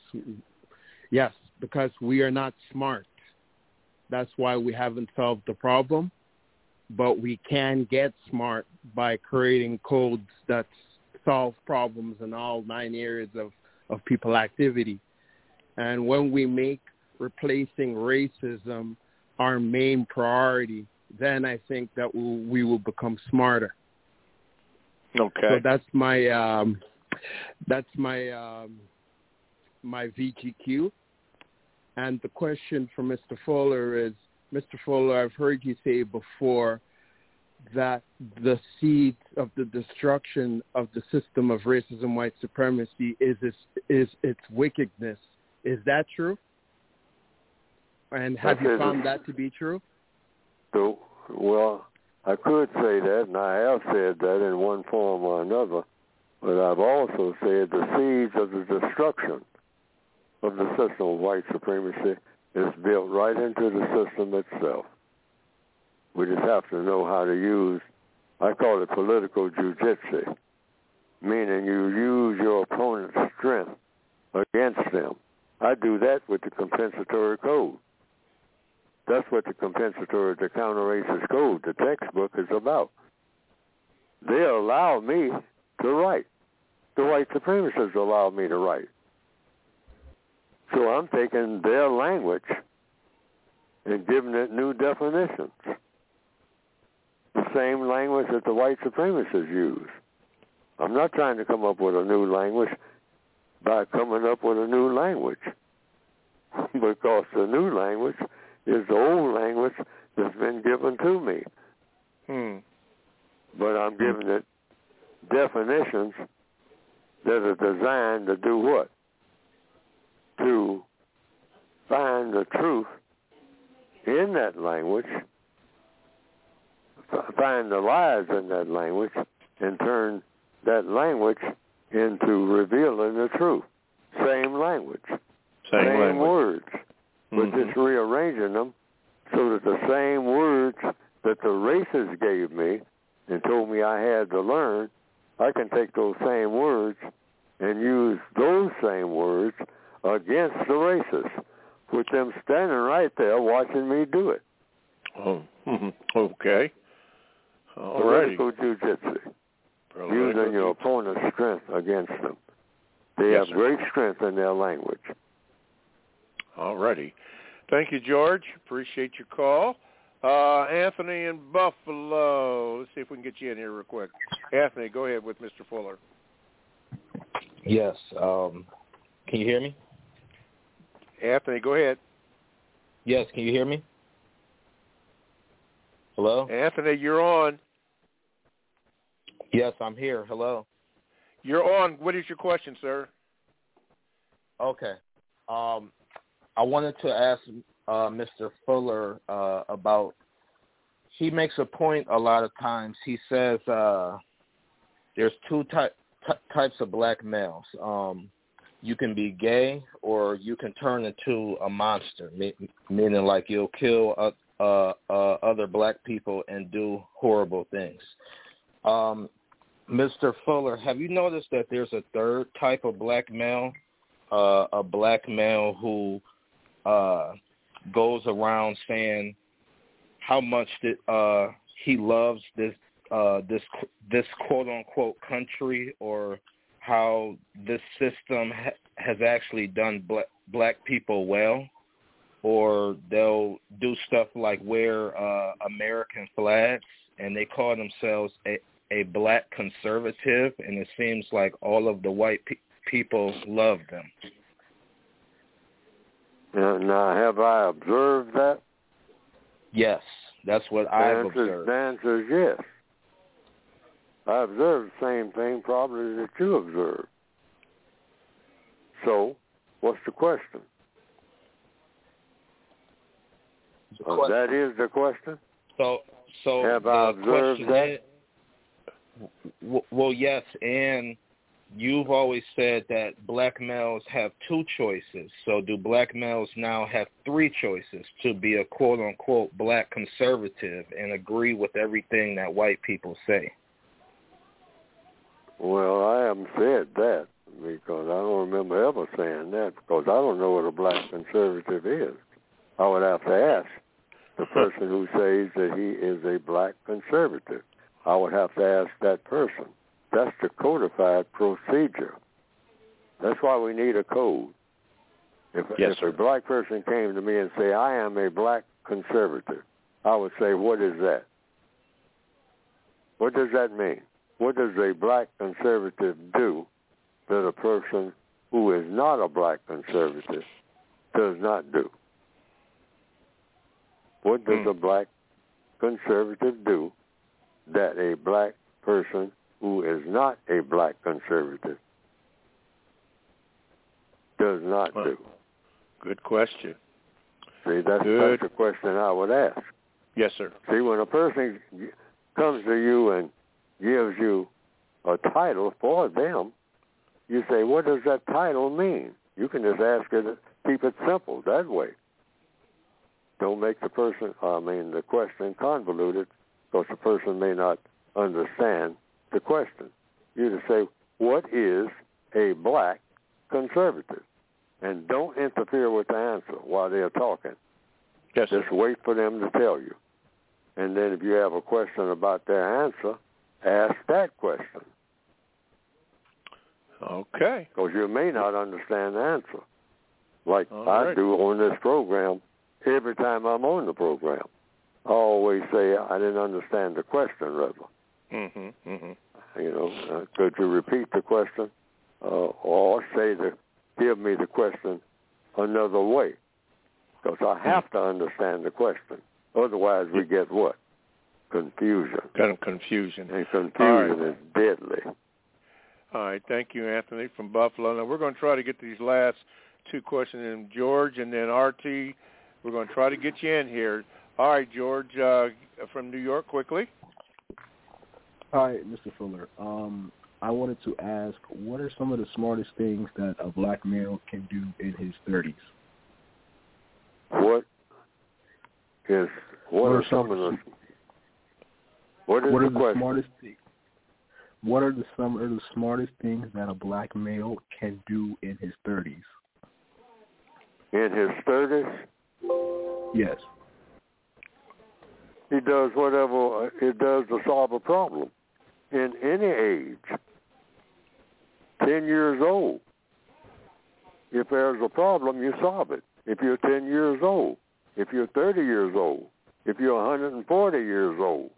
we are not smart. That's why we haven't solved the problem. But we can get smart by creating codes that solve problems in all 9 areas of people activity. And when we make replacing racism our main priority, then I think that we will become smarter. Okay. So that's my my VGQ. And the question for Mr. Fuller is, Mr. Fuller, I've heard you say before that the seeds of the destruction of the system of racism, white supremacy, is its wickedness. Is that true? And have you found that to be true? So, well, I could say that, and I have said that in one form or another, but I've also said the seeds of the destruction of the system of white supremacy is built right into the system itself. We just have to know how to use, I call it political jujitsu, meaning you use your opponent's strength against them. I do that with the compensatory code. That's what the counter-racist code, the textbook, is about. They allow me to write. The white supremacists allow me to write. So I'm taking their language and giving it new definitions. The same language that the white supremacists use. I'm not trying to come up with a new language by coming up with a new language, because the new language is the old language that's been given to me. But I'm giving it definitions that are designed to do what? To find the truth in that language, find the lies in that language, and turn that language into revealing the truth. Same language. Same words. But just rearranging them so that the same words that the racists gave me and told me I had to learn, I can take those same words and use those same words against the racists, with them standing right there watching me do it. Oh, okay. All right. Political jujitsu. Using your opponent's strength against them. They have great strength in their language. All righty. Thank you, George. Appreciate your call. Anthony in Buffalo. Let's see if we can get you in here real quick. Anthony, go ahead with Mr. Fuller. Yes. Can you hear me? Anthony, go ahead. Yes, can you hear me? Hello? Anthony, you're on. Yes, I'm here. Hello. You're on. What is your question, sir? Okay. I wanted to ask Mr. Fuller about, he makes a point a lot of times. He says there's two types of black males. You can be gay or you can turn into a monster, meaning like you'll kill other black people and do horrible things. Mr. Fuller, have you noticed that there's a third type of black male, a black male who goes around saying how much he loves this quote unquote country, or how this system has actually done black people well, or they'll do stuff like wear American flags, and they call themselves a black conservative, and it seems like all of the white people love them. Now, have I observed that? Yes, that's what I've observed. The answer is yes. I observed the same thing probably that you observed. So, what's the question? That is the question? So have I observed that? Well, yes, and you've always said that black males have two choices. So do black males now have three choices to be a quote-unquote black conservative and agree with everything that white people say? Well, I haven't said that because I don't remember ever saying that because I don't know what a black conservative is. I would have to ask the person who says that he is a black conservative. I would have to ask that person. That's the codified procedure. That's why we need a code. If a black person came to me and say, I am a black conservative, I would say, what is that? What does that mean? What does a black conservative do that a person who is not a black conservative does not do? What does a black conservative do that a black person who is not a black conservative does not do? Good question. See, that's the question I would ask. Yes, sir. See, when a person comes to you and gives you a title for them, you say, what does that title mean? You can just ask it, keep it simple that way. Don't make the question convoluted because the person may not understand the question. You just say, what is a black conservative? And don't interfere with the answer while they're talking. Yes, just wait for them to tell you. And then if you have a question about their answer, ask that question. Okay. Because you may not understand the answer. Like All I right. do on this program every time I'm on the program. I always say I didn't understand the question, rather. Mm-hmm, mm-hmm. You know, could you repeat the question? Or say give me the question another way. Because I have to understand the question. Otherwise we get what? Confusion. Kind of confusion. And confusion is deadly. All right. Thank you, Anthony, from Buffalo. Now, we're going to try to get these last two questions in, George, and then RT. We're going to try to get you in here. All right, George, from New York, quickly. Hi, Mr. Fuller. I wanted to ask, what are some of the smartest things that a black male can do in his 30s? What are some of the... What is the question? Smartest things? What are some of the smartest things that a black male can do in his 30s? In his 30s? Yes. He does whatever it does to solve a problem. In any age. 10 years old. If there's a problem, you solve it. If you're 10 years old. If you're 30 years old. If you're 140 years old.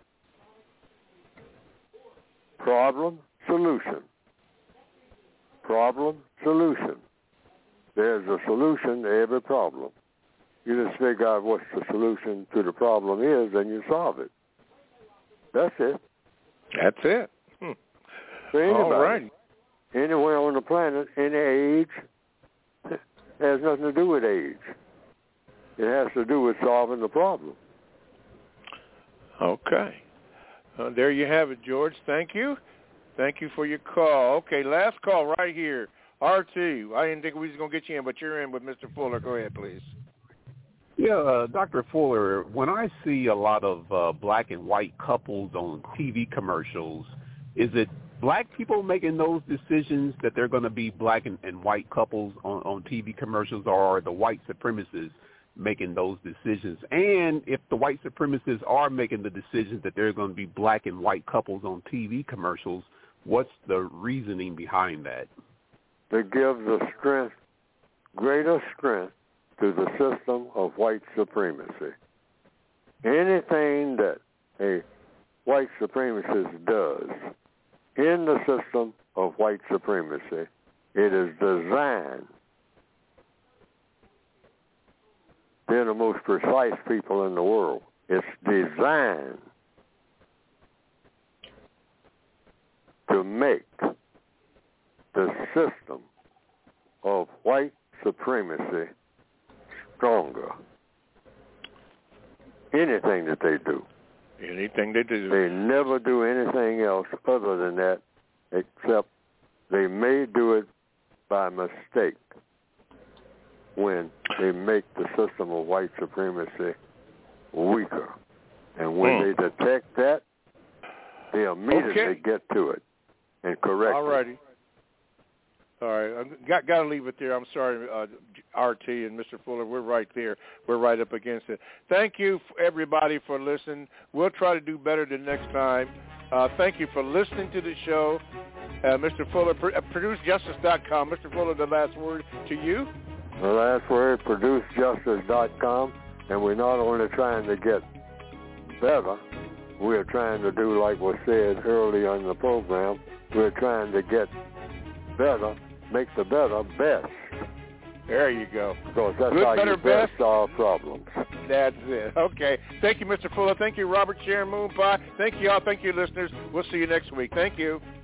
Problem, solution. Problem, solution. There's a solution to every problem. You just figure out what the solution to the problem is, and you solve it. That's it. That's it. For anybody, all right. Anywhere on the planet, any age, has nothing to do with age. It has to do with solving the problem. Okay. There you have it, George. Thank you. Thank you for your call. Okay, last call right here. RT, I didn't think we was going to get you in, but you're in with Mr. Fuller. Go ahead, please. Yeah, Dr. Fuller, when I see a lot of black and white couples on TV commercials, is it black people making those decisions that they're going to be black and white couples on TV commercials, or are the white supremacists making those decisions? And if the white supremacists are making the decisions that they're going to be black and white couples on TV commercials, what's the reasoning behind that? They give the strength, greater strength, to the system of white supremacy. Anything that a white supremacist does in the system of white supremacy, it is designed. They're the most precise people in the world. It's designed to make the system of white supremacy stronger. Anything that they do. Anything they do. They never do anything else other than that except They may do it by mistake when they make the system of white supremacy weaker. And when they detect that, they immediately get to it and correct All righty. it. All right. Got to leave it there. I'm sorry, RT and Mr. Fuller. We're right there. We're right up against it. Thank you, everybody, for listening. We'll try to do better the next time. Thank you for listening to the show. Mr. Fuller, ProduceJustice.com. Mr. Fuller, the last word to you. The last word, ProduceJustice.com. And we're not only trying to get better, we're trying to do like was said early on in the program. We're trying to get better, make the better best. There you go. Because that's Good, how better, you best solve problems. That's it. Okay. Thank you, Mr. Fuller. Thank you, Robert Sharon Moon Pie. Thank you all. Thank you, listeners. We'll see you next week. Thank you.